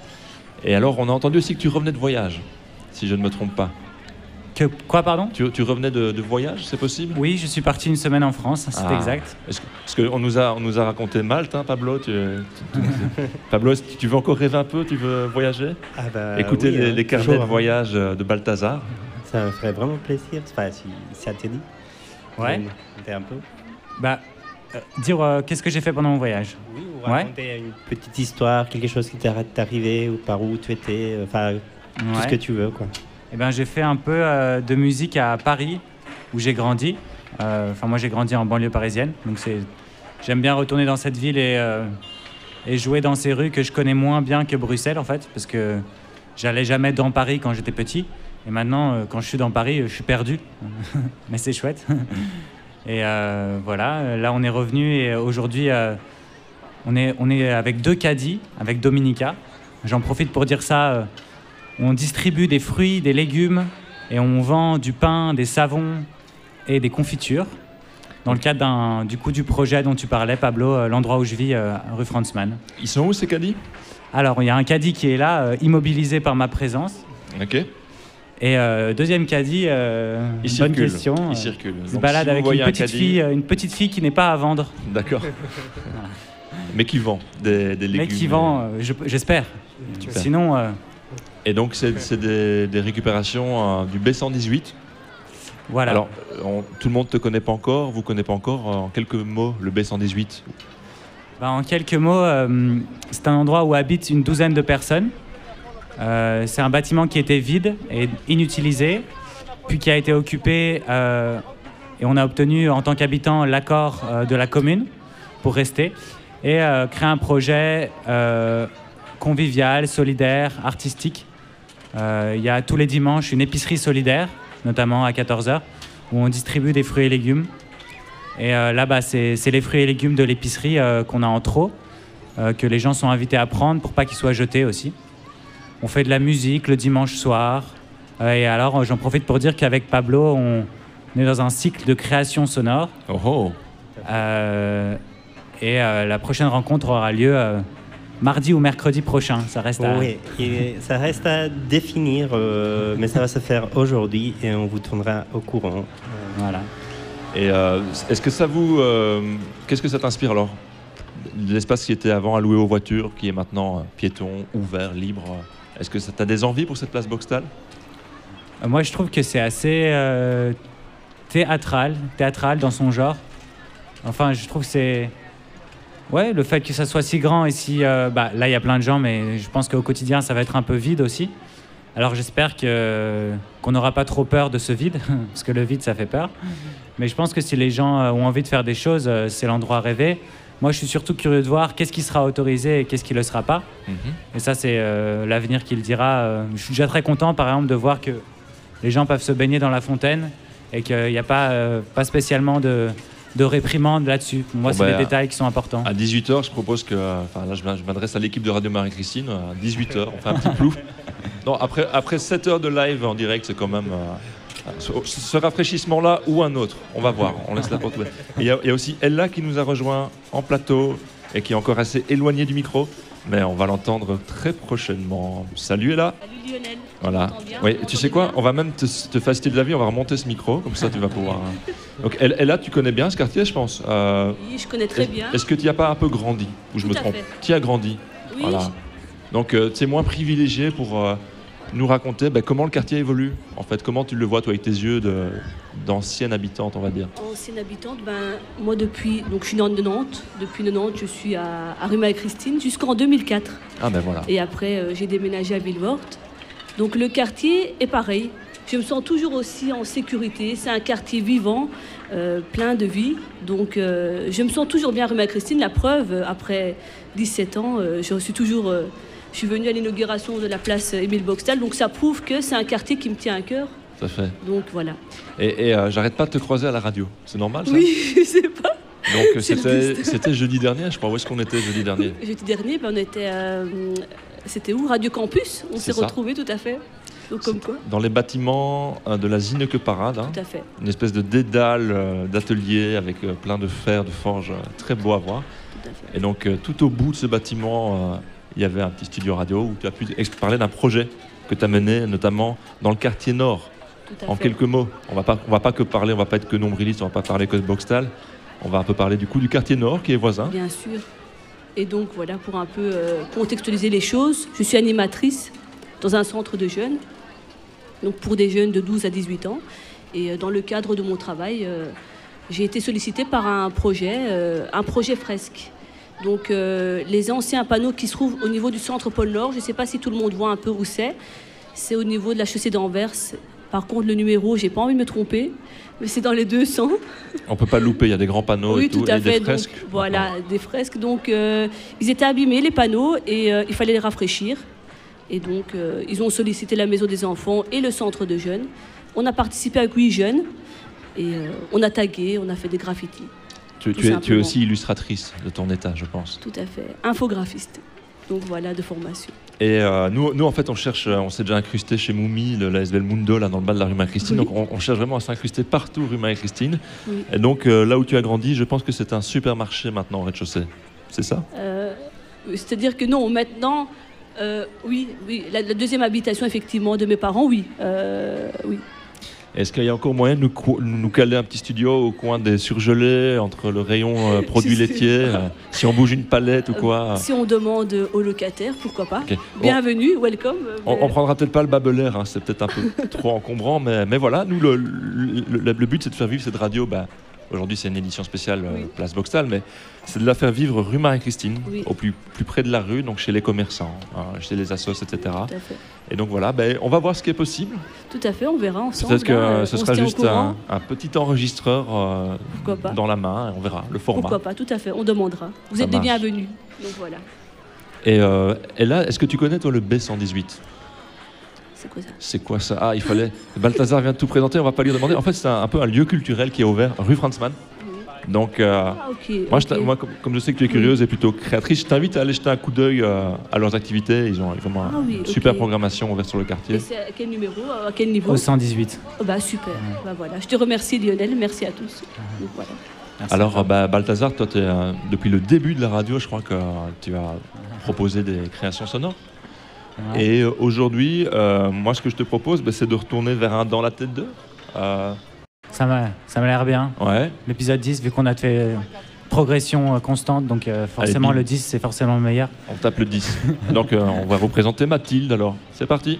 Et alors, on a entendu aussi que tu revenais de voyage, si je ne me trompe pas. Que, quoi, pardon? Tu, tu revenais de, de voyage, c'est possible? Oui, je suis parti une semaine en France, c'est ah. exact. Est-ce que, parce qu'on nous a, on nous a raconté Malte, hein, Pablo. Tu, tu, tu, Pablo, tu veux encore rêver un peu? Tu veux voyager? ah bah, Écouter oui, les, hein, les carnets toujours, de voyage de Balthazar. Ça me ferait vraiment plaisir, enfin, si, si ça te dit. Ouais. T'es un peu. Bah, euh, dire euh, qu'est-ce que j'ai fait pendant mon voyage. Oui, ou raconter ouais. une petite histoire, quelque chose qui t'est arrivé, ou par où tu étais, enfin, ouais. tout ce que tu veux, quoi. Eh ben, j'ai fait un peu euh, de musique à Paris, où j'ai grandi. Enfin, euh, moi, j'ai grandi en banlieue parisienne, donc c'est, j'aime bien retourner dans cette ville et, euh, et jouer dans ces rues que je connais moins bien que Bruxelles, en fait, parce que j'allais jamais dans Paris quand j'étais petit. Et maintenant, euh, quand je suis dans Paris, je suis perdu. Mais c'est chouette. Et euh, voilà, là, on est revenu et aujourd'hui, euh, on, est, on est avec deux caddies, avec Dominica. J'en profite pour dire ça. Euh, on distribue des fruits, des légumes et on vend du pain, des savons et des confitures. Dans le cadre d'un, du coup, du projet dont tu parlais, Pablo, euh, l'endroit où je vis, euh, rue Franzmann. Ils sont où ces caddies? Alors, il y a un caddie qui est là, euh, immobilisé par ma présence. Ok. Et euh, deuxième caddie, euh, il bonne circule. question. Il circule. Il se balade si avec une petite, caddie... fille, une petite fille qui n'est pas à vendre. D'accord. Voilà. Mais qui vend des, des légumes. Mais qui vend, euh, je, j'espère. Super. Sinon... Euh... Et donc, c'est, c'est des, des récupérations euh, du B cent dix-huit. Voilà. Alors, on, tout le monde ne te connaît pas encore, vous ne connaissez pas encore. Euh, en quelques mots, le B cent dix-huit. Ben, en quelques mots, euh, c'est un endroit où habitent une douzaine de personnes. Euh, c'est un bâtiment qui était vide et inutilisé, puis qui a été occupé euh, et on a obtenu en tant qu'habitant l'accord euh, de la commune pour rester et euh, créer un projet euh, convivial, solidaire, artistique. Euh, il y a tous les dimanches une épicerie solidaire, notamment à quatorze heures, où on distribue des fruits et légumes. Et euh, là-bas, c'est, c'est les fruits et légumes de l'épicerie euh, qu'on a en trop, euh, que les gens sont invités à prendre pour pas qu'ils soient jetés aussi. On fait de la musique le dimanche soir. Euh, et alors, j'en profite pour dire qu'avec Pablo, on est dans un cycle de création sonore. Oh oh. Euh, et euh, la prochaine rencontre aura lieu euh, mardi ou mercredi prochain. Ça reste à... Oui, et ça reste à définir, euh, mais ça va se faire aujourd'hui et on vous tiendra au courant. Voilà. Et euh, est-ce que ça vous... Euh, qu'est-ce que ça t'inspire alors? L'espace qui était avant alloué aux voitures, qui est maintenant euh, piéton, ouvert, libre. Est-ce que tu as des envies pour cette place Boxtal? euh, Moi, je trouve que c'est assez euh, théâtral, théâtral dans son genre. Enfin, je trouve que c'est... Ouais, le fait que ça soit si grand et si... Euh, bah, là, il y a plein de gens, mais je pense qu'au quotidien, ça va être un peu vide aussi. Alors, j'espère que, qu'on n'aura pas trop peur de ce vide, parce que le vide, ça fait peur. Mais je pense que si les gens ont envie de faire des choses, c'est l'endroit rêvé. Moi, je suis surtout curieux de voir qu'est-ce qui sera autorisé et qu'est-ce qui ne le sera pas. Mm-hmm. Et ça, c'est euh, l'avenir qui le dira. Euh, je suis déjà très content, par exemple, de voir que les gens peuvent se baigner dans la fontaine et qu'il n'y a pas, euh, pas spécialement de, de réprimande là-dessus. Pour moi, bon, c'est bah, des détails qui sont importants. À dix-huit heures, je propose que... Enfin, là, je m'adresse à l'équipe de Radio Marie-Christine. À dix-huit heures, on fait un petit plouf. Non, après, après sept heures de live en direct, c'est quand même... Euh, Ce, ce rafraîchissement-là ou un autre, on va voir, on laisse la porte ouverte. Il y, y a aussi Ella qui nous a rejoint en plateau et qui est encore assez éloignée du micro, mais on va l'entendre très prochainement. Salut Ella. Salut Lionel. Voilà. Oui, tu sais quoi, on va même te, te faciliter de la vie, on va remonter ce micro, comme ça tu vas pouvoir... Donc Ella, tu connais bien ce quartier, je pense. Euh, oui, je connais très est, bien. Est-ce que tu n'y as pas un peu grandi, ou je Tout me trompe? fait. Tu as grandi. Oui. Voilà. Donc euh, tu es moins privilégié pour... Euh, nous raconter ben, comment le quartier évolue, en fait, comment tu le vois toi avec tes yeux de, d'ancienne habitante, on va dire. Ancienne habitante, ben, moi depuis, donc je suis née de Nantes, depuis Nantes je suis à, à rue Marie-Christine jusqu'en deux mille quatre. Ah ben voilà. Et après euh, j'ai déménagé à Villevorde. Donc le quartier est pareil, je me sens toujours aussi en sécurité. C'est un quartier vivant, euh, plein de vie. Donc, euh, je me sens toujours bien rue Marie-Christine. La preuve, euh, après dix-sept ans, euh, je suis toujours... Euh, je suis venue à l'inauguration de la place Émile Boxtel. Donc, ça prouve que c'est un quartier qui me tient à cœur. Tout à fait. Donc, voilà. Et, et euh, j'arrête pas de te croiser à la radio. C'est normal, ça? Oui, je sais pas. Donc, c'était, c'était jeudi dernier, je crois. Où est-ce qu'on était jeudi dernier? Jeudi dernier, ben, on était... Euh, c'était où? Radio Campus. On s'est retrouvés, tout à fait. Donc, comme quoi. Dans les bâtiments euh, de la Zineke Parade. Hein, tout à fait. Une espèce de dédale euh, d'atelier avec euh, plein de fer, de forge, euh, très beau à voir. Tout à fait. Et donc, euh, tout au bout de ce bâtiment, euh, il y avait un petit studio radio où tu as pu parler d'un projet que tu as mené, notamment dans le quartier Nord. Tout à en fait. quelques mots, on va pas, on va pas que parler, on va pas être que nombriliste, on va pas parler que de Boxtal. On va un peu parler du coup du quartier Nord qui est voisin. Bien sûr. Et donc voilà, pour un peu euh, contextualiser les choses, je suis animatrice dans un centre de jeunes, donc pour des jeunes de douze à dix-huit ans. Et euh, dans le cadre de mon travail, euh, j'ai été sollicitée par un projet, euh, un projet fresque. Donc euh, les anciens panneaux qui se trouvent au niveau du centre Pôle Nord, je ne sais pas si tout le monde voit un peu où c'est, c'est au niveau de la chaussée d'Anvers. Par contre, le numéro, j'ai pas envie de me tromper, mais c'est dans les deux cents. On peut pas le louper, il y a des grands panneaux oui, et tout, tout à et fait. des fresques. Donc, voilà, des fresques. Donc, euh, ils étaient abîmés, les panneaux, et euh, il fallait les rafraîchir. Et donc, euh, ils ont sollicité la maison des enfants et le centre de jeunes. On a participé avec huit jeunes, et euh, on a tagué, on a fait des graffitis. Tu, tu, es, tu es aussi illustratrice de ton état, je pense. Tout à fait. Infographiste. Donc voilà, de formation. Et euh, nous, nous, en fait, on cherche, on s'est déjà incrusté chez Moumi, le, la S B L Mundo, là, dans le bas de la rue Marie-Christine. Oui. Donc, on, on cherche vraiment à s'incruster partout rue Marie-Christine. Oui. Et donc, euh, là où tu as grandi, je pense que c'est un supermarché maintenant au rez-de-chaussée. C'est ça? euh, C'est-à-dire que non, maintenant, euh, oui, oui la, la deuxième habitation, effectivement, de mes parents, oui. Euh, oui. Est-ce qu'il y a encore moyen de nous, nous caler un petit studio au coin des surgelés, entre le rayon euh, produits laitiers, euh, si on bouge une palette ou quoi? euh, Si on demande aux locataires, pourquoi pas. Okay. Bon. Bienvenue, welcome. On, mais... on prendra peut-être pas le babelaire, hein, c'est peut-être un peu trop encombrant, mais, mais voilà, nous, le, le, le, le but, c'est de faire vivre cette radio. Bah, aujourd'hui, c'est une édition spéciale euh, oui. Place Boxtal, mais c'est de la faire vivre rue Marie-Christine, oui. au plus, plus près de la rue, donc chez les commerçants, hein, chez les assos, et cetera. Tout à fait. Et donc voilà, ben, on va voir ce qui est possible. Tout à fait, on verra ensemble. Peut-être que là, ce sera juste un, un petit enregistreur euh, dans la main, et on verra le format. Pourquoi pas, tout à fait, on demandera. Vous Ça êtes marche. Des bienvenus, donc voilà. Et, euh, et là, est-ce que tu connais toi le B cent dix-huit? C'est quoi ça? C'est quoi ça? Ah, il fallait... Balthazar vient de tout présenter, on va pas lui demander. En fait, c'est un, un peu un lieu culturel qui est ouvert, rue Franzmann. Donc, euh, ah, okay, moi, okay. Je moi comme, comme je sais que tu es curieuse et plutôt créatrice, je t'invite à aller jeter un coup d'œil euh, à leurs activités. Ils ont vraiment ah, oui, une okay. super programmation ouverte sur le quartier. Et c'est à quel numéro, à quel niveau? Au cent dix-huit. Oh, bah, super. Ouais. Bah, voilà. Je te remercie, Lionel. Merci à tous. Donc, voilà. Merci. Alors, bah, Balthazar, toi, es, euh, depuis le début de la radio, je crois que tu as proposé des créations sonores. Ouais. Et euh, aujourd'hui, euh, moi, ce que je te propose, bah, c'est de retourner vers un Dans la tête d'eux. Euh, Ça m'a, ça m'a l'air bien. Ouais. L'épisode dix, vu qu'on a fait euh, progression euh, constante, donc euh, forcément Allez, le dix, c'est forcément le meilleur. On tape le dix. Donc euh, on va vous présenter Mathilde alors. C'est parti.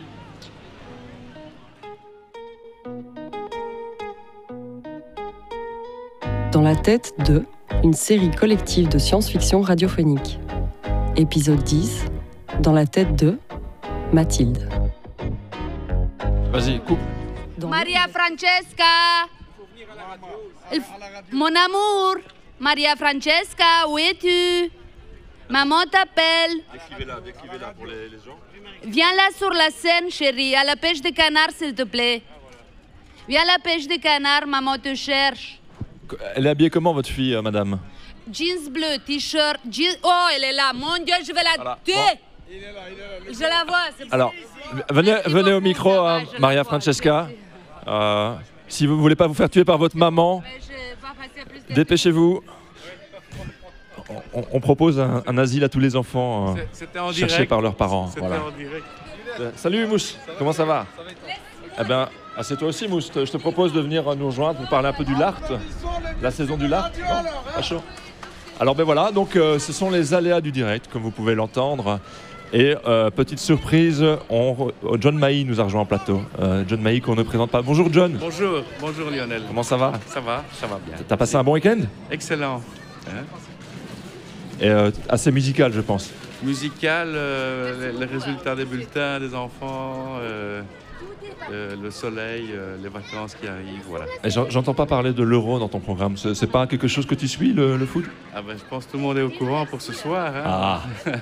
Dans la tête de, une série collective de science-fiction radiophonique. Épisode dix, Dans la tête de, Mathilde. Vas-y, coupe. Dans Maria Francesca, mon amour, Maria Francesca, où es-tu? Maman t'appelle. Décrivez-la, décrivez-la pour les, les gens. Viens là sur la scène, chérie, à la pêche de canard, s'il te plaît. Viens à la pêche de canard, maman te cherche. Elle est habillée comment, votre fille, euh, madame? Jeans bleu, t-shirt, jeans... Oh, elle est là, mon Dieu, je vais la voilà. tuer. Bon. Il est là, il est là. Je la vois. C'est Alors, venez, venez au micro, hein, Maria Francesca. Euh, si vous ne voulez pas vous faire tuer par votre maman, dépêchez-vous. On, on propose un, un asile à tous les enfants euh, cherchés direct. par leurs parents. Voilà. Euh, salut Mousse, comment ça va? Eh bien, ah, c'est toi aussi Mousse, je te propose de venir nous rejoindre pour parler un peu du Lart, la saison du Lart. Non, pas chaud. Alors ben voilà, donc euh, ce sont les aléas du direct, comme vous pouvez l'entendre. Et euh, petite surprise, on, John Mailly nous a rejoint en plateau. Euh, John Mailly qu'on ne présente pas. Bonjour John. Bonjour, bonjour Lionel. Comment ça va? Ça va, ça va bien. T'as passé un bon week-end? Excellent. Hein? Et euh, assez musical, je pense. Musical, euh, les, les résultats des bulletins des enfants, euh, euh, le soleil, euh, les vacances qui arrivent, voilà. Et j'en- j'entends pas parler de l'Euro dans ton programme. C'est c'est pas quelque chose que tu suis, le, le foot? Ah ben, je pense que tout le monde est au courant pour ce soir. Hein. Ah.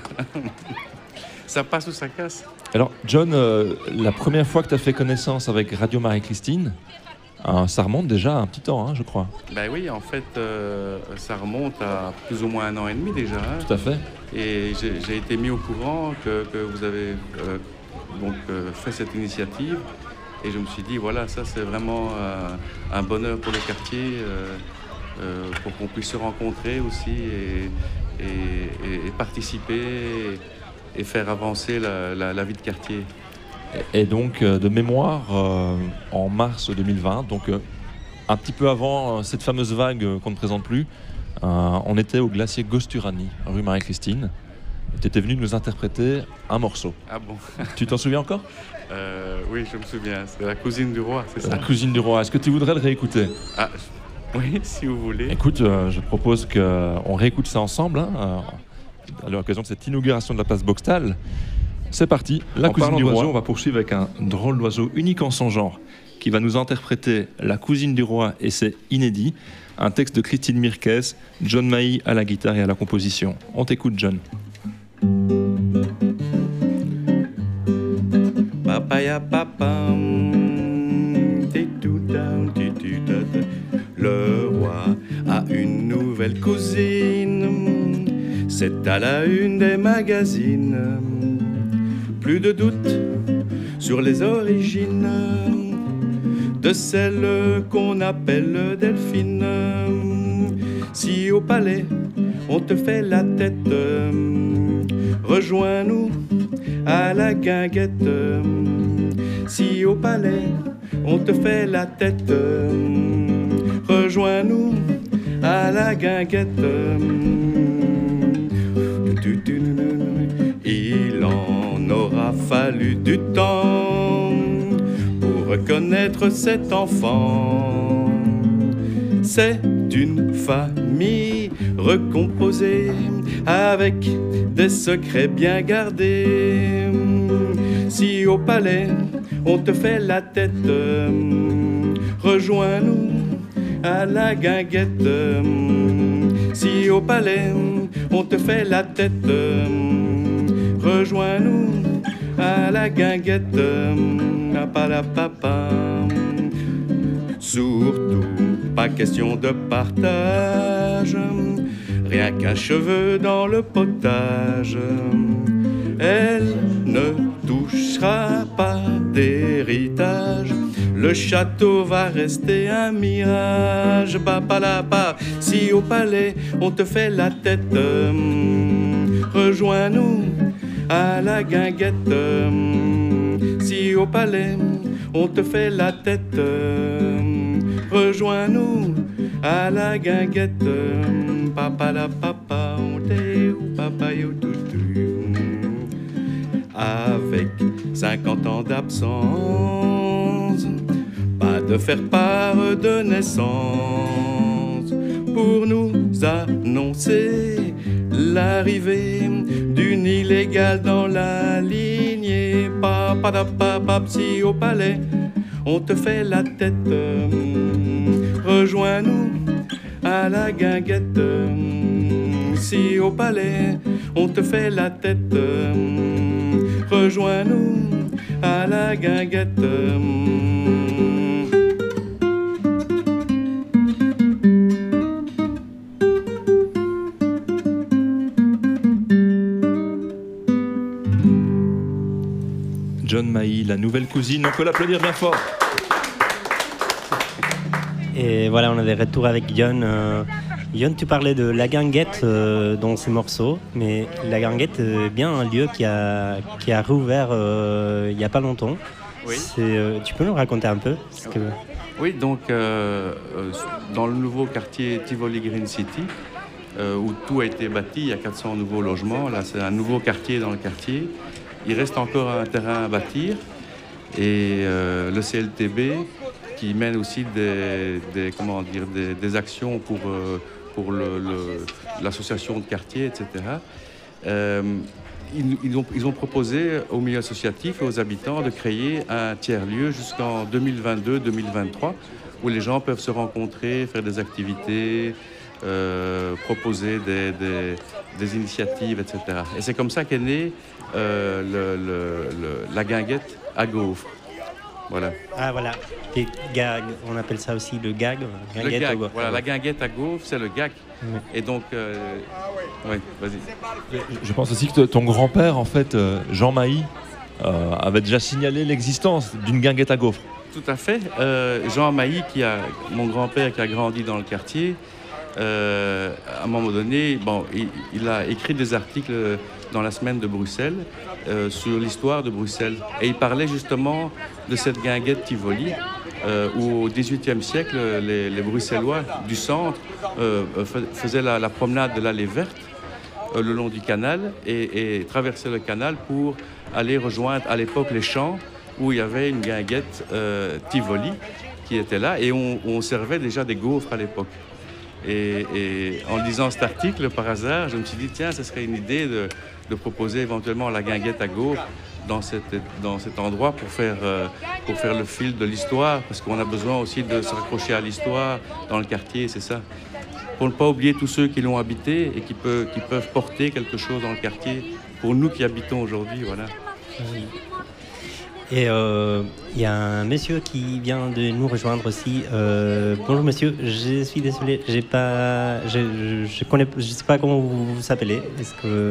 Ça passe ou ça casse. Alors, John, euh, la première fois que tu as fait connaissance avec Radio Marie-Christine, euh, ça remonte déjà à un petit temps, hein, je crois. Ben oui, en fait, euh, ça remonte à plus ou moins un an et demi déjà. Hein. Tout à fait. Et j'ai j'ai été mis au courant que, que vous avez euh, donc, euh, fait cette initiative. Et je me suis dit, voilà, ça c'est vraiment euh, un bonheur pour le quartier, euh, euh, pour qu'on puisse se rencontrer aussi et, et, et- et participer et, et faire avancer la, la- la vie de quartier. Et et donc, euh, de mémoire, euh, en mars deux mille vingt, donc euh, un petit peu avant euh, cette fameuse vague euh, qu'on ne présente plus, euh, on était au glacier Gosturani, rue Marie-Christine. Tu étais venu nous interpréter un morceau. Ah bon? Tu t'en souviens encore? Euh, Oui, je me souviens, c'est la cousine du roi, c'est ça? La cousine du roi. Est-ce que tu voudrais le réécouter? Ah, oui, si vous voulez. Écoute, euh, je propose qu'on réécoute ça ensemble, hein, euh, à l'occasion de cette inauguration de la place Boxtal. C'est parti, la En cousine parlant du roi. d'oiseaux, On va poursuivre avec un drôle d'oiseau unique en son genre, qui va nous interpréter La cousine du roi, et c'est inédit. Un texte de Christine Mirkes, John Mailly à la guitare et à la composition. On t'écoute, John. Papaya papam, titou down, titou tata. Le roi a une nouvelle cousine, c'est à la une des magazines. Plus de doute sur les origines de celle qu'on appelle Delphine. Si au palais on te fait la tête, rejoins-nous à la guinguette. Si au palais on te fait la tête, rejoins-nous à la guinguette. Il en aura fallu du temps pour reconnaître cet enfant. C'est une famille recomposée avec des secrets bien gardés. Si au palais on te fait la tête, rejoins-nous à la guinguette. Si au palais on te fait la tête, rejoins-nous à la guinguette. Apalapapa. Surtout pas question de partage, rien qu'un cheveu dans le potage. Elle ne touchera pas d'héritage, le château va rester un mirage. Bapalapa. Si au palais on te fait la tête, rejoins-nous à la guinguette. Si au palais on te fait la tête, rejoins-nous à la guinguette. Papalapapa, on t'est ou papayo toutou. Avec cinquante ans d'absence, pas de faire part de naissance, pour nous annoncer l'arrivée d'une illégale dans la lignée. Papadapapap, si au palais on te fait la tête, rejoins-nous à la guinguette. Si au palais on te fait la tête, rejoins-nous à la guinguette. John Mailly, la nouvelle cousine, on peut l'applaudir bien fort. Et voilà, on est de retour avec Yon. Euh, Yon, tu parlais de la guinguette euh, dans ces morceaux, mais la guinguette est bien un lieu qui a, qui a rouvert euh, il n'y a pas longtemps. Oui. C'est, euh, tu peux nous raconter un peu ce que... Oui, donc euh, euh, dans le nouveau quartier Tivoli Green City, euh, où tout a été bâti, il y a quatre cents nouveaux logements. Là, c'est un nouveau quartier dans le quartier. Il reste encore un terrain à bâtir. Et euh, le C L T B, qui mène aussi des, des, comment dire, des, des actions pour, euh, pour le, le, l'association de quartier, et cetera. Euh, ils, ils, ont, ils ont proposé au milieu associatif et aux habitants de créer un tiers-lieu jusqu'en deux mille vingt-deux deux mille vingt-trois où les gens peuvent se rencontrer, faire des activités, euh, proposer des, des, des initiatives, et cetera. Et c'est comme ça qu'est née euh, le, le, le, la guinguette à gaufres. Voilà. Ah voilà, et gag, on appelle ça aussi le gag. Le gag, voilà, la guinguette à gaufres, c'est le gag. Oui. Et donc, euh, oui, vas-y. Je pense aussi que ton grand-père, en fait, Jean Mailly, euh, avait déjà signalé l'existence d'une guinguette à gaufres. Tout à fait. Euh, Jean Mailly, qui a, mon grand-père qui a grandi dans le quartier, euh, à un moment donné, bon, il, il a écrit des articles dans la semaine de Bruxelles euh, sur l'histoire de Bruxelles. Et il parlait justement de cette guinguette Tivoli, euh, où au dix-huitième siècle, les, les Bruxellois du centre euh, faisaient la, la promenade de l'allée verte euh, le long du canal et, et traversaient le canal pour aller rejoindre à l'époque les champs où il y avait une guinguette euh, Tivoli qui était là et on, on servait déjà des gaufres à l'époque. Et, et en lisant cet article, par hasard, je me suis dit, tiens, ce serait une idée de, de proposer éventuellement la guinguette à gaufres dans, cette, dans cet endroit pour faire, euh, pour faire le fil de l'histoire, parce qu'on a besoin aussi de se raccrocher à l'histoire dans le quartier, c'est ça. Pour ne pas oublier tous ceux qui l'ont habité et qui, peut, qui peuvent porter quelque chose dans le quartier, pour nous qui habitons aujourd'hui, voilà. Et il euh, y a un monsieur qui vient de nous rejoindre aussi. Euh, bonjour monsieur, je suis désolé, j'ai pas, je, je, je connais, je sais pas comment vous vous appelez. Est-ce que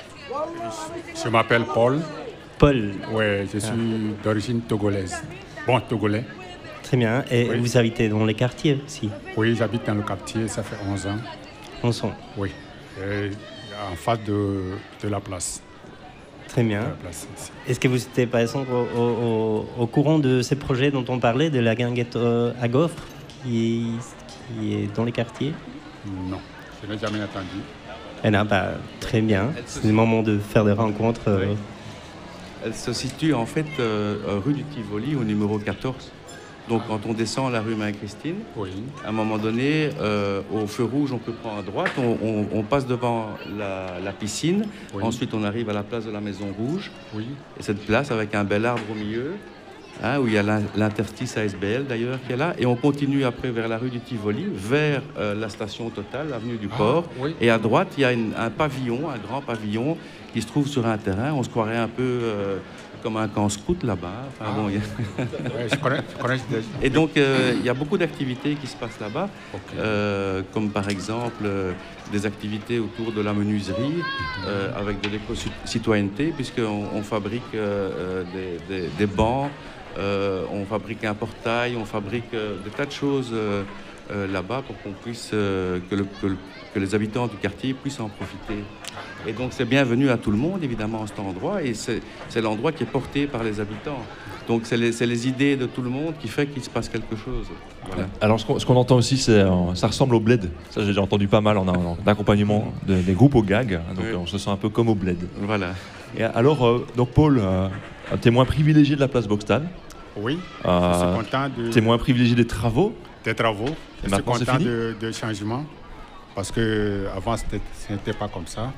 je m'appelle Paul. Paul. Oui, je suis ah. d'origine togolaise. Bon, togolais. Très bien. Et oui. Vous habitez dans les quartiers aussi? Oui, j'habite dans le quartier, ça fait onze ans. onze ans. Oui. Et en face de, de la place. Très bien. Est-ce que vous étiez par exemple au, au, au courant de ces projets dont on parlait, de la guinguette à gaufres qui, qui est dans les quartiers? Non, je n'ai jamais entendu. Eh non, bah, très bien. C'est le moment de faire des rencontres. Euh... Oui. Elle se situe en fait euh, rue du Tivoli au numéro quatorze. Donc quand on descend la rue Marie-Christine, oui. à un moment donné, euh, au feu rouge, on peut prendre à droite, on, on, on passe devant la, la piscine, oui. Ensuite on arrive à la place de la Maison Rouge, oui. Et cette place avec un bel arbre au milieu, hein, où il y a l'interstice A S B L d'ailleurs qui est là, et on continue après vers la rue du Tivoli, vers euh, la station Total, l'avenue du Port, ah, oui. Et à droite il y a une, un pavillon, un grand pavillon qui se trouve sur un terrain, on se croirait un peu... Euh, comme un camp scout là-bas. Enfin, ah, bon, a... ouais, je connais, je connais. Et donc, euh, il y a beaucoup d'activités qui se passent là-bas, okay. euh, comme par exemple euh, des activités autour de la menuiserie, mm-hmm. euh, avec de l'éco-citoyenneté, puisqu'on on fabrique euh, des, des, des bancs, euh, on fabrique un portail, on fabrique euh, des tas de choses euh, euh, là-bas pour qu'on puisse, euh, que, le, que, le, que les habitants du quartier puissent en profiter. Et donc c'est bienvenu à tout le monde, évidemment, à cet endroit, et c'est l'endroit qui est porté par les habitants. Donc c'est les, les idées de tout le monde qui fait qu'il se passe quelque chose. Voilà. Alors ce qu'on qu'on entend aussi, c'est ça ressemble au bled. Ça j'ai déjà entendu pas mal en, en accompagnement de, des groupes au gag, donc oui. On se sent un peu comme au bled. Voilà. Et alors, euh, donc Paul, euh, témoin privilégié de la place Boxtal. Oui, euh, je suis content de... Témoin privilégié des travaux. Des travaux. Et je suis content de, de changement, parce qu'avant ce n'était pas comme ça.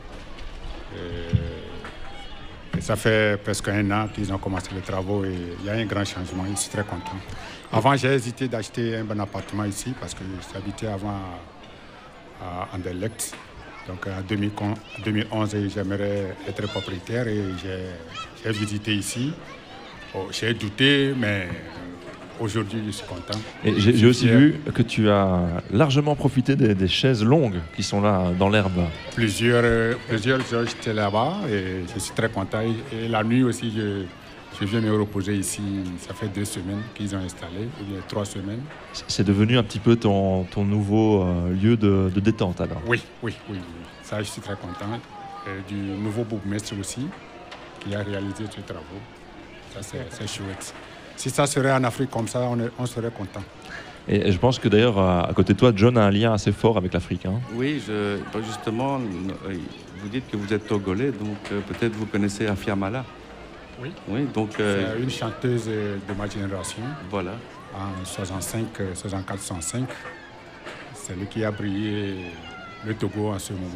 Et ça fait presque un an qu'ils ont commencé les travaux et il y a un grand changement. Je suis très content. Avant, j'ai hésité d'acheter un bon appartement ici parce que j'habitais avant à Anderlecht. Donc en deux mille onze, j'aimerais être propriétaire et j'ai visité ici. Oh, j'ai douté, mais aujourd'hui, je suis content. Et j'ai aussi vu que tu as largement profité des, des chaises longues qui sont là dans l'herbe. Plusieurs, euh, plusieurs heures, j'étais là-bas et je suis très content. Et, et la nuit aussi, je, je viens me reposer ici. Ça fait deux semaines qu'ils ont installé, ou bien trois semaines. C'est devenu un petit peu ton, ton nouveau euh, lieu de, de détente alors? Oui, oui, oui, oui. Ça, je suis très content. Et du nouveau bourgmestre aussi, qui a réalisé ces travaux. Ça, c'est chouette. Si ça serait en Afrique comme ça, on, est, on serait content. Et je pense que d'ailleurs, à côté de toi, John a un lien assez fort avec l'Afrique. Hein. Oui, je, justement, vous dites que vous êtes togolais, donc euh, peut-être vous connaissez Afia Mala. Oui. Oui, donc... Euh, c'est une chanteuse de ma génération. Voilà. En soixante-cinq, soixante-quatre, soixante-cinq. C'est lui qui a brillé le Togo à ce moment-là.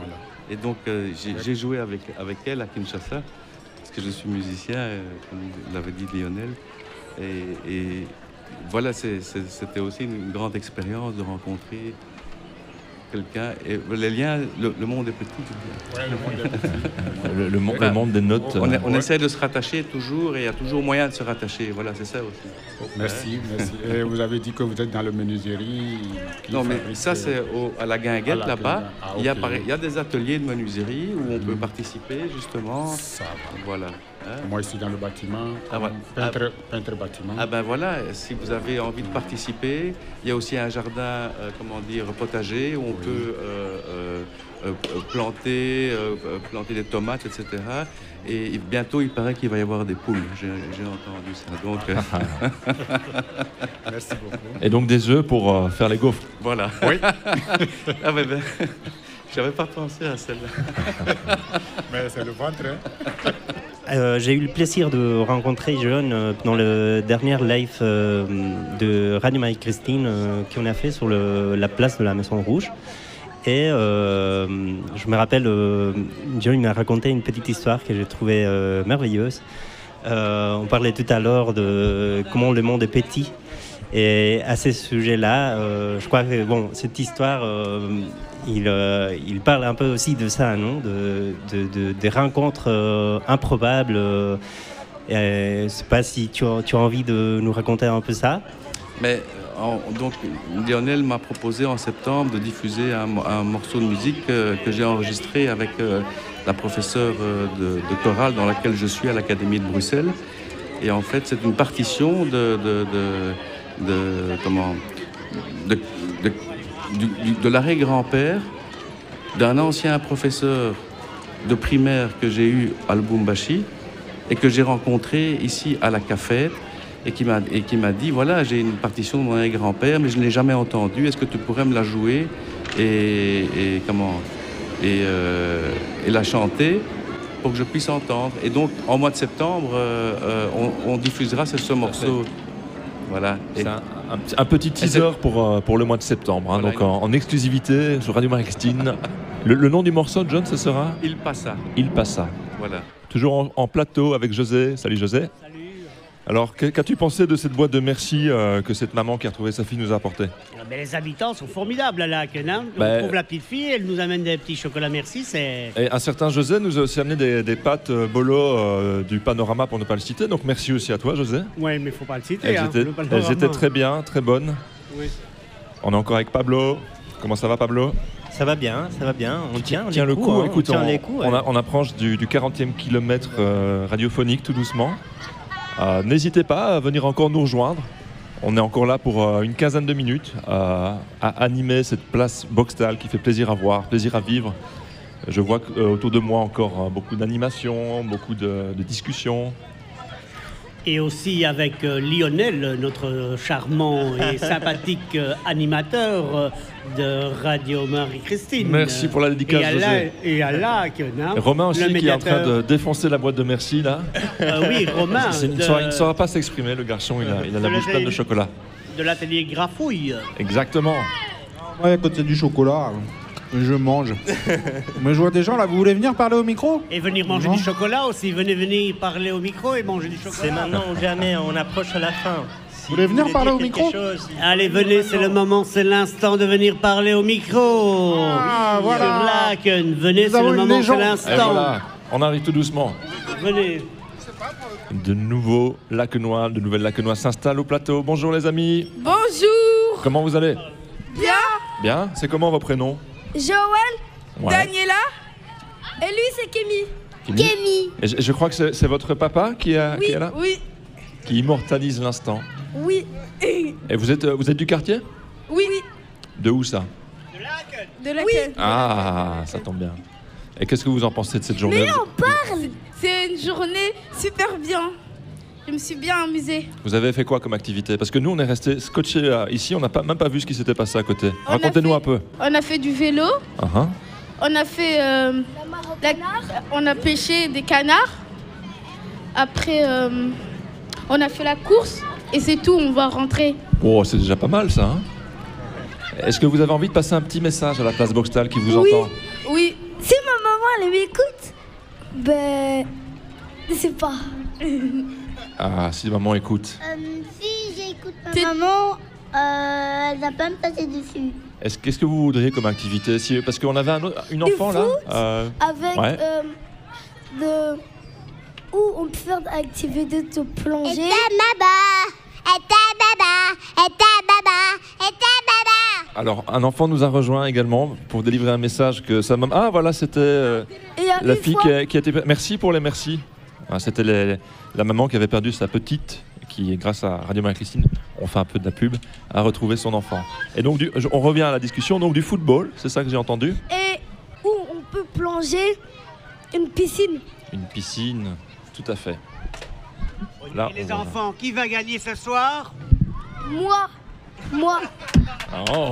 Et donc, euh, j'ai joué avec, avec elle à Kinshasa, parce que je suis musicien, euh, comme l'avait dit Lionel. Et, et voilà, c'était aussi une grande expérience de rencontrer quelqu'un. Et les liens, le, le monde est petit. Ouais, le monde est petit. le, le, le monde des notes. On, on, on ouais. essaie de se rattacher toujours et il y a toujours moyen de se rattacher. Voilà, c'est ça aussi. Merci, merci. Et vous avez dit que vous êtes dans le menuiserie. Non, mais ça, c'est à la Guinguette, là-bas. Ah, il, okay. il y a des ateliers de menuiserie où on mmh. peut participer, justement. Ça va. Voilà. Hein? Moi, ici dans le bâtiment, ah, ouais. peintre, ah, peintre bâtiment. Ah ben voilà, si vous avez envie de participer, il y a aussi un jardin, euh, comment dire, potager où on oui. peut euh, euh, euh, planter, euh, planter des tomates, et cetera. Et bientôt, il paraît qu'il va y avoir des poules. J'ai entendu ça. Donc, euh... Merci beaucoup. Et donc des œufs pour euh, faire les gaufres. Voilà. Oui. ah ben, ben j'avais pas pensé à celle-là. Mais c'est le ventre. Hein. Euh, J'ai eu le plaisir de rencontrer John euh, dans le dernier live euh, de Radio Marie-Christine euh, qu'on a fait sur le, la place de la Maison Rouge. Et euh, je me rappelle, euh, John m'a raconté une petite histoire que j'ai trouvée euh, merveilleuse. Euh, on parlait tout à l'heure de comment le monde est petit. Et à ce sujet-là, euh, je crois que bon, cette histoire, euh, il, euh, il parle un peu aussi de ça, non, de, de, de, des rencontres euh, improbables. Euh, je ne sais pas si tu as, tu as envie de nous raconter un peu ça. Mais en, donc, Lionel m'a proposé en septembre de diffuser un, un morceau de musique euh, que j'ai enregistré avec euh, la professeure euh, de, de chorale dans laquelle je suis à l'Académie de Bruxelles. Et en fait, c'est une partition de... de, de de comment de, de, de, de l'arrêt-grand-père d'un ancien professeur de primaire que j'ai eu à Lubumbashi et que j'ai rencontré ici à la Cafette et qui m'a et qui m'a dit voilà, j'ai une partition de mon arrière-grand-père mais je ne l'ai jamais entendue, est-ce que tu pourrais me la jouer et, et comment et, euh, et la chanter pour que je puisse entendre. Et donc en mois de septembre euh, on, on diffusera ce, ce morceau. Voilà. C'est un, un, un petit teaser pour, pour le mois de septembre, hein, voilà, donc en, en exclusivité sur Radio Marie-Christine. le, le nom du morceau, John, ce sera Il Passa. Il Passa. Voilà. Toujours en, en plateau avec José. Salut José. Salut. Alors, qu'as-tu pensé de cette boîte de merci euh, que cette maman qui a retrouvé sa fille nous a apportée? Ben, les habitants sont formidables à Laken. Hein. On ben... trouve la petite fille, elle nous amène des petits chocolats merci. Et un certain José nous a aussi amené des, des pâtes euh, bolo euh, du Panorama pour ne pas le citer. Donc merci aussi à toi José. Oui, mais il ne faut pas le citer. Elles, hein, étaient, le elles étaient très bien, très bonnes. Oui. On est encore avec Pablo. Comment ça va Pablo? Ça va bien, ça va bien. On tient, tient les le coups, coup. Hein, Écoute, on, tient on, les coups, on, ouais. a, on approche du, du quarantième kilomètre euh, radiophonique tout doucement. Euh, N'hésitez pas à venir encore nous rejoindre. On est encore là pour euh, une quinzaine de minutes euh, à animer cette place Boxtal qui fait plaisir à voir, plaisir à vivre. Je vois euh, autour de moi encore euh, beaucoup d'animations, beaucoup de, de discussions. Et aussi avec euh, Lionel, notre charmant et sympathique euh, animateur euh, de Radio Marie-Christine. Merci pour la dédicace, et à José. La, et à Laken. Hein, et Romain aussi qui est en train de défoncer la boîte de merci là. Euh, oui, Romain. De... Il, ne saura, il ne saura pas s'exprimer, le garçon, il a, il a la bouche pleine de chocolat. De l'atelier Grafouille. Exactement. Ouais, quand il y a du chocolat, je mange. Mais je vois des gens là, vous voulez venir parler au micro? Et venir manger non. du chocolat aussi, venez venir parler au micro et manger du chocolat. C'est maintenant ou jamais, on approche à la fin. Si vous voulez venir vous parler au micro chose, Allez, venez, c'est le moment, c'est l'instant de venir parler au micro. Ah, oui, voilà. Sur Laken, venez, c'est le moment, c'est l'instant. Voilà. On arrive tout doucement. Venez. De nouveaux Lakenois, de nouvelles Lakenois s'installent au plateau. Bonjour les amis. Bonjour. Comment vous allez? Bien. Bien. C'est comment vos prénoms? Joël, ouais. Daniela, et lui c'est Kémy. Kémy. Kémy. Et je, je crois que c'est votre papa qui, a, oui, qui est là? Oui. Qui immortalise l'instant. Oui. Et vous êtes, vous êtes du quartier? Oui. oui. De où ça? De Laken. De Laken. Oui. Ah, ça tombe bien. Et qu'est-ce que vous en pensez de cette journée? Mais on parle. C'est une journée super bien. Je me suis bien amusée. Vous avez fait quoi comme activité? Parce que nous, on est restés scotchés euh, ici, on n'a même pas vu ce qui s'était passé à côté. Racontez-nous un peu. On a fait du vélo. Uh-huh. On a fait... Euh, la, on a pêché des canards. Après, euh, on a fait la course. Et c'est tout, on va rentrer. Oh, c'est déjà pas mal, ça. Hein. Est-ce que vous avez envie de passer un petit message à la place Boxtal qui vous oui, entend? Oui. Si maman elle m'écoute. Ben, je sais pas. Ah, si maman écoute. Euh, si j'écoute ma maman, euh, elle va pas me passer dessus. Est-ce, qu'est-ce que vous voudriez comme activité si, parce qu'on avait un autre- une enfant là euh, Avec ouais. euh, de où on peut faire des activités de plonger. Et ta baba, et ta baba, et ta baba, et ta baba. Alors, un enfant nous a rejoint également pour délivrer un message que sa maman... Ah, voilà, c'était euh, Et il y a la une fille fois- qui a, qui a été... Merci pour les merci. Ah, c'était les- la maman qui avait perdu sa petite, qui, grâce à Radio Marie-Christine, on fait un peu de la pub, a retrouvé son enfant. Et donc, du- on revient à la discussion. Donc, du football, c'est ça que j'ai entendu. Et où on peut plonger une piscine. Une piscine, tout à fait. Là, Et les on va- enfants, qui va gagner ce soir? Moi, moi. Oh.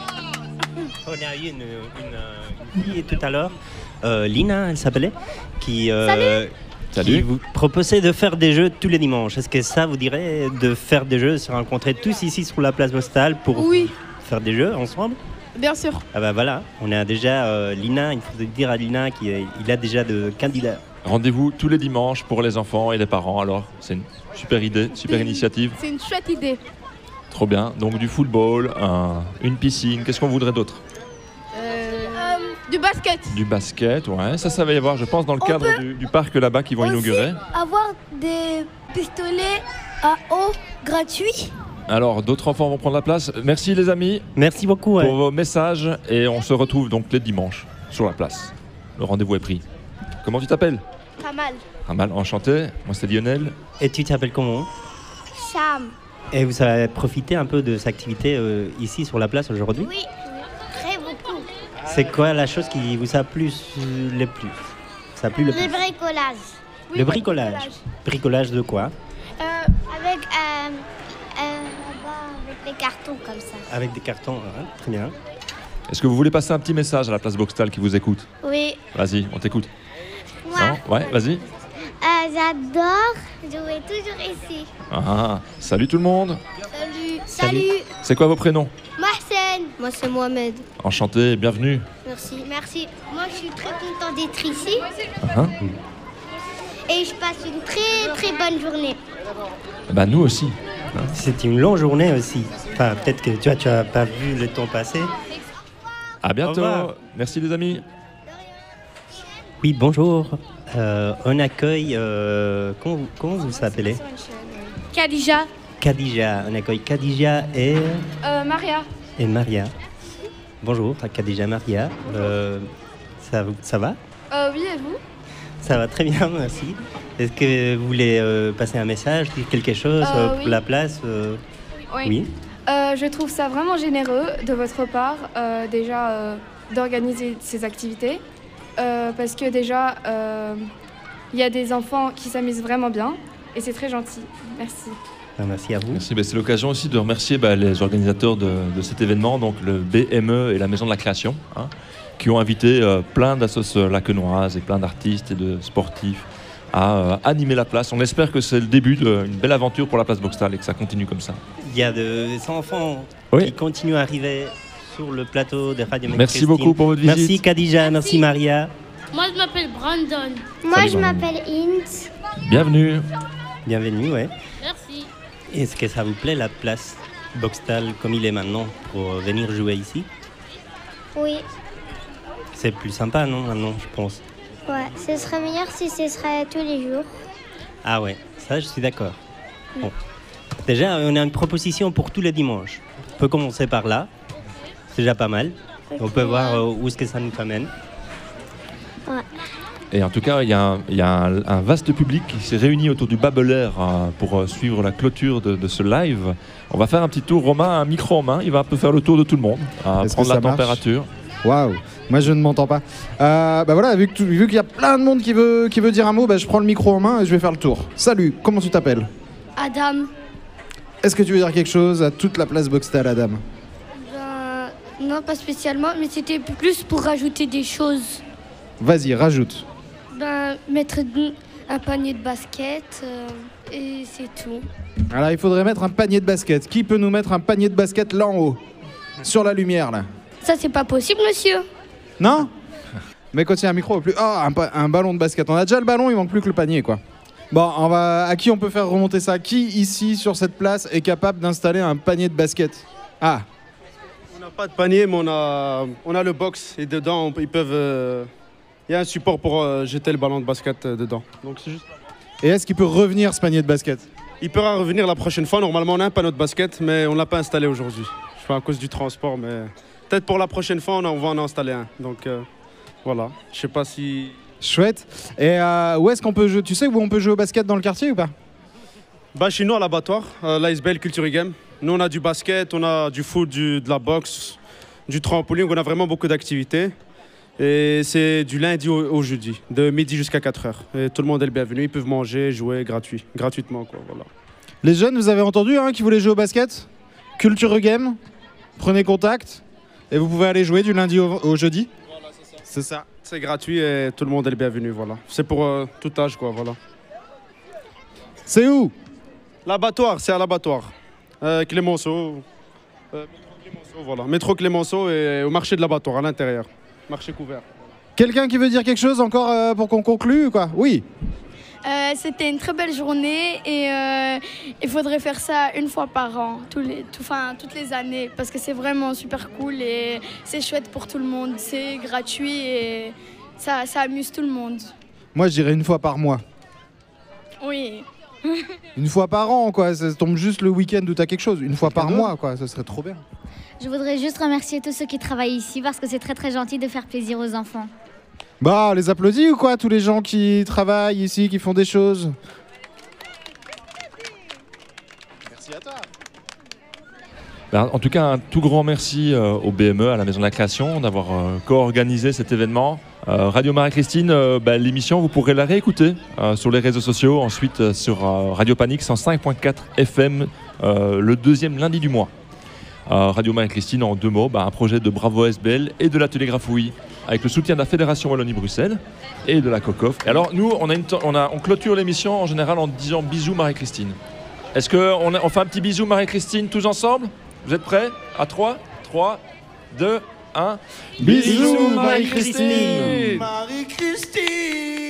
On a eu une, une- une fille tout à l'heure, euh, Lina, elle s'appelait, qui, euh, qui vous proposait de faire des jeux tous les dimanches. Est-ce que ça vous dirait de faire des jeux, se rencontrer tous ici sur la place Vostal pour Oui. faire des jeux ensemble? Bien sûr. Ah bah voilà, on a déjà euh, Lina, il faut dire à Lina qu'il il a déjà de candidats. Rendez-vous tous les dimanches pour les enfants et les parents. Alors, c'est une super idée, super initiative. C'est une chouette idée. Trop bien. Donc, du football, un- une piscine. Qu'est-ce qu'on voudrait d'autre? Euh, du basket. Du basket, ouais. Ça, ça va y avoir, je pense, dans le On cadre peut du, du parc là-bas qu'ils vont inaugurer. Avoir des pistolets à eau gratuits. Alors, d'autres enfants vont prendre la place. Merci les amis. Merci beaucoup. Pour vos messages. Et on se retrouve donc les dimanches sur la place. Le rendez-vous est pris. Comment tu t'appelles? Pas mal. Ramal, enchanté. Moi, c'est Lionel. Et tu t'appelles comment? Sam. Et vous avez profité un peu de cette activité euh, ici sur la place aujourd'hui? Oui, très beaucoup. C'est quoi la chose qui vous a plu euh, le plus? Ça a plu le plus? Le bricolage. Le bricolage. Bricolage de quoi? Euh, avec, euh, euh, là-bas, avec des cartons comme ça. Avec des cartons, hein, très bien. Est-ce que vous voulez passer un petit message à la place Boxtal qui vous écoute? Oui. Vas-y, on t'écoute. Moi, Non Ouais, vas-y. euh, j'adore jouer toujours ici. Ah, salut tout le monde. Salut. Salut. C'est quoi vos prénoms? Moi, c'est Moi, c'est Mohamed. Enchanté, bienvenue. Merci. Merci. Moi, je suis très content d'être ici. Hein Et je passe une très, très bonne journée. Bah nous aussi. C'est une longue journée aussi. Enfin, peut-être que tu vois, tu as pas vu le temps passer. À Au bientôt. revoir. Merci les amis. Oui, bonjour. Euh, on accueille. Euh, comment, vous- comment vous s'appelez? Khadija. Khadija. On accueille Khadija et, Euh, Maria. et Maria. Bonjour, Khadija, Maria. Euh, ça, vous- ça va? Euh, oui, et vous? Ça va très bien, merci. Est-ce que vous voulez euh, passer un message, dire quelque chose Euh, euh, pour oui. la place euh, Oui. Euh, je trouve ça vraiment généreux de votre part, euh, déjà, euh, d'organiser ces activités. Euh, parce que déjà, euh, il y a des enfants qui s'amusent vraiment bien et c'est très gentil. Merci. Ah, merci à vous. Merci. Bah, c'est l'occasion aussi de remercier bah, les organisateurs de, de cet événement, donc le B M E et la Maison de la Création, hein, qui ont invité euh, plein d'associations laquenoises et plein d'artistes et de sportifs à euh, animer la place. On espère que c'est le début d'une belle aventure pour la place Boxtal et que ça continue comme ça. Il y a des enfants Oui. qui continuent à arriver sur le plateau de Radio Merci Marie-Christine. beaucoup pour votre visite. Merci Khadija, merci Maria. Moi, je m'appelle Brandon. Moi, Salut, je Brandon. m'appelle Int. Bienvenue. Bienvenue, ouais. Merci. Est-ce que ça vous plaît la place Boxtal comme il est maintenant pour venir jouer ici? Oui. C'est plus sympa, non, maintenant, je pense. Ouais, ce serait meilleur si ce serait tous les jours. Ah ouais, ça je suis d'accord. Bon. Déjà, on a une proposition pour tous les dimanches. On peut commencer par là. C'est déjà pas mal. On peut voir euh, où est-ce que ça nous amène. Ouais. Et en tout cas, il y a un, il y a un- un vaste public qui s'est réuni autour du Babelair euh, pour euh, suivre la clôture de, de ce live. On va faire un petit tour. Romain a un micro en main. Il va un peu faire le tour de tout le monde, à Est-ce que prendre la ça marche température. Waouh, moi je ne m'entends pas. Euh, bah voilà, vu que tu- vu qu'il y a plein de monde qui veut, qui veut dire un mot, bah je prends le micro en main et je vais faire le tour. Salut, comment tu t'appelles? Adam. Est-ce que tu veux dire quelque chose à toute la place Boxtal, Adam? Ben, non, pas spécialement, mais c'était plus pour rajouter des choses. Vas-y, rajoute. Ben, mettre un panier de basket euh, et c'est tout. Alors il faudrait mettre un panier de basket. Qui peut nous mettre un panier de basket là en haut? Sur la lumière là. Ça, c'est pas possible, monsieur. Non? Mais quand il y a un micro, plus. Ah, un, un ballon de basket. On a déjà le ballon, il manque plus que le panier, quoi. Bon, on va. À qui on peut faire remonter ça? Qui ici sur cette place est capable d'installer un panier de basket? Ah. On n'a pas de panier, mais on a, on a le box et dedans, on, ils peuvent. Il euh, y a un support pour euh, jeter le ballon de basket euh, dedans. Donc c'est juste. Et est-ce qu'il peut revenir ce panier de basket? Il pourra revenir la prochaine fois. Normalement, on a un panneau de basket, mais on ne l'a pas installé aujourd'hui. Je fais à cause du transport, mais peut-être pour la prochaine fois, on, a, on va en installer un. Donc euh, voilà, je sais pas si. Chouette. Et euh, où est-ce qu'on peut jouer? Tu sais où on peut jouer au basket dans le quartier ou pas? Bah chez nous à l'abattoir, euh, l'A S B L Culture Game. Nous on a du basket, on a du foot, du, de la boxe, du trampoline, on a vraiment beaucoup d'activités. Et c'est du lundi au, au jeudi, de midi jusqu'à quatre heures. Et tout le monde est le bienvenu, ils peuvent manger, jouer gratuit, gratuitement quoi, voilà. Les jeunes, vous avez entendu hein, qui voulaient jouer au basket? Culture Game, prenez contact et vous pouvez aller jouer du lundi au, au jeudi. Voilà, c'est ça. C'est ça. C'est gratuit et tout le monde est le bienvenu, voilà. C'est pour euh, tout âge quoi, voilà. C'est où? L'abattoir, c'est à l'abattoir. Euh, Clémenceau, euh, métro Clémenceau, voilà. Métro Clémenceau et au marché de l'abattoir à l'intérieur. Marché couvert. Quelqu'un qui veut dire quelque chose encore euh, pour qu'on conclue quoi? Oui. Euh, C'était une très belle journée et euh, il faudrait faire ça une fois par an, tous les, tout, enfin, toutes les années, parce que c'est vraiment super cool et c'est chouette pour tout le monde. C'est gratuit et ça, ça amuse tout le monde. Moi je dirais une fois par mois. Oui. Une fois par an quoi, ça tombe juste le week-end où t'as quelque chose. Une fois par mois quoi, ça serait trop bien. Je voudrais juste remercier tous ceux qui travaillent ici parce que c'est très très gentil de faire plaisir aux enfants. Bah, on les applaudit ou quoi, tous les gens qui travaillent ici, qui font des choses? Merci à toi. Ben, en tout cas, un tout grand merci euh, au B M E, à la Maison de la Création, d'avoir euh, co-organisé cet événement. Euh, Radio Marie-Christine, euh, ben, l'émission, vous pourrez la réécouter euh, sur les réseaux sociaux, ensuite euh, sur euh, Radio Panique cent cinq point quatre F M, euh, le deuxième lundi du mois. Euh, Radio Marie-Christine, en deux mots, ben, un projet de Bravo S B L et de l'Atelier Grafouille, avec le soutien de la Fédération Wallonie-Bruxelles et de la COCOF. Et alors, nous, on, a une on, a, on clôture l'émission en général en disant bisous Marie-Christine. Est-ce qu'on on fait un petit bisou Marie-Christine tous ensemble? Vous êtes prêts? À trois, trois, deux, un. Bisous Marie-Christine. Marie-Christine.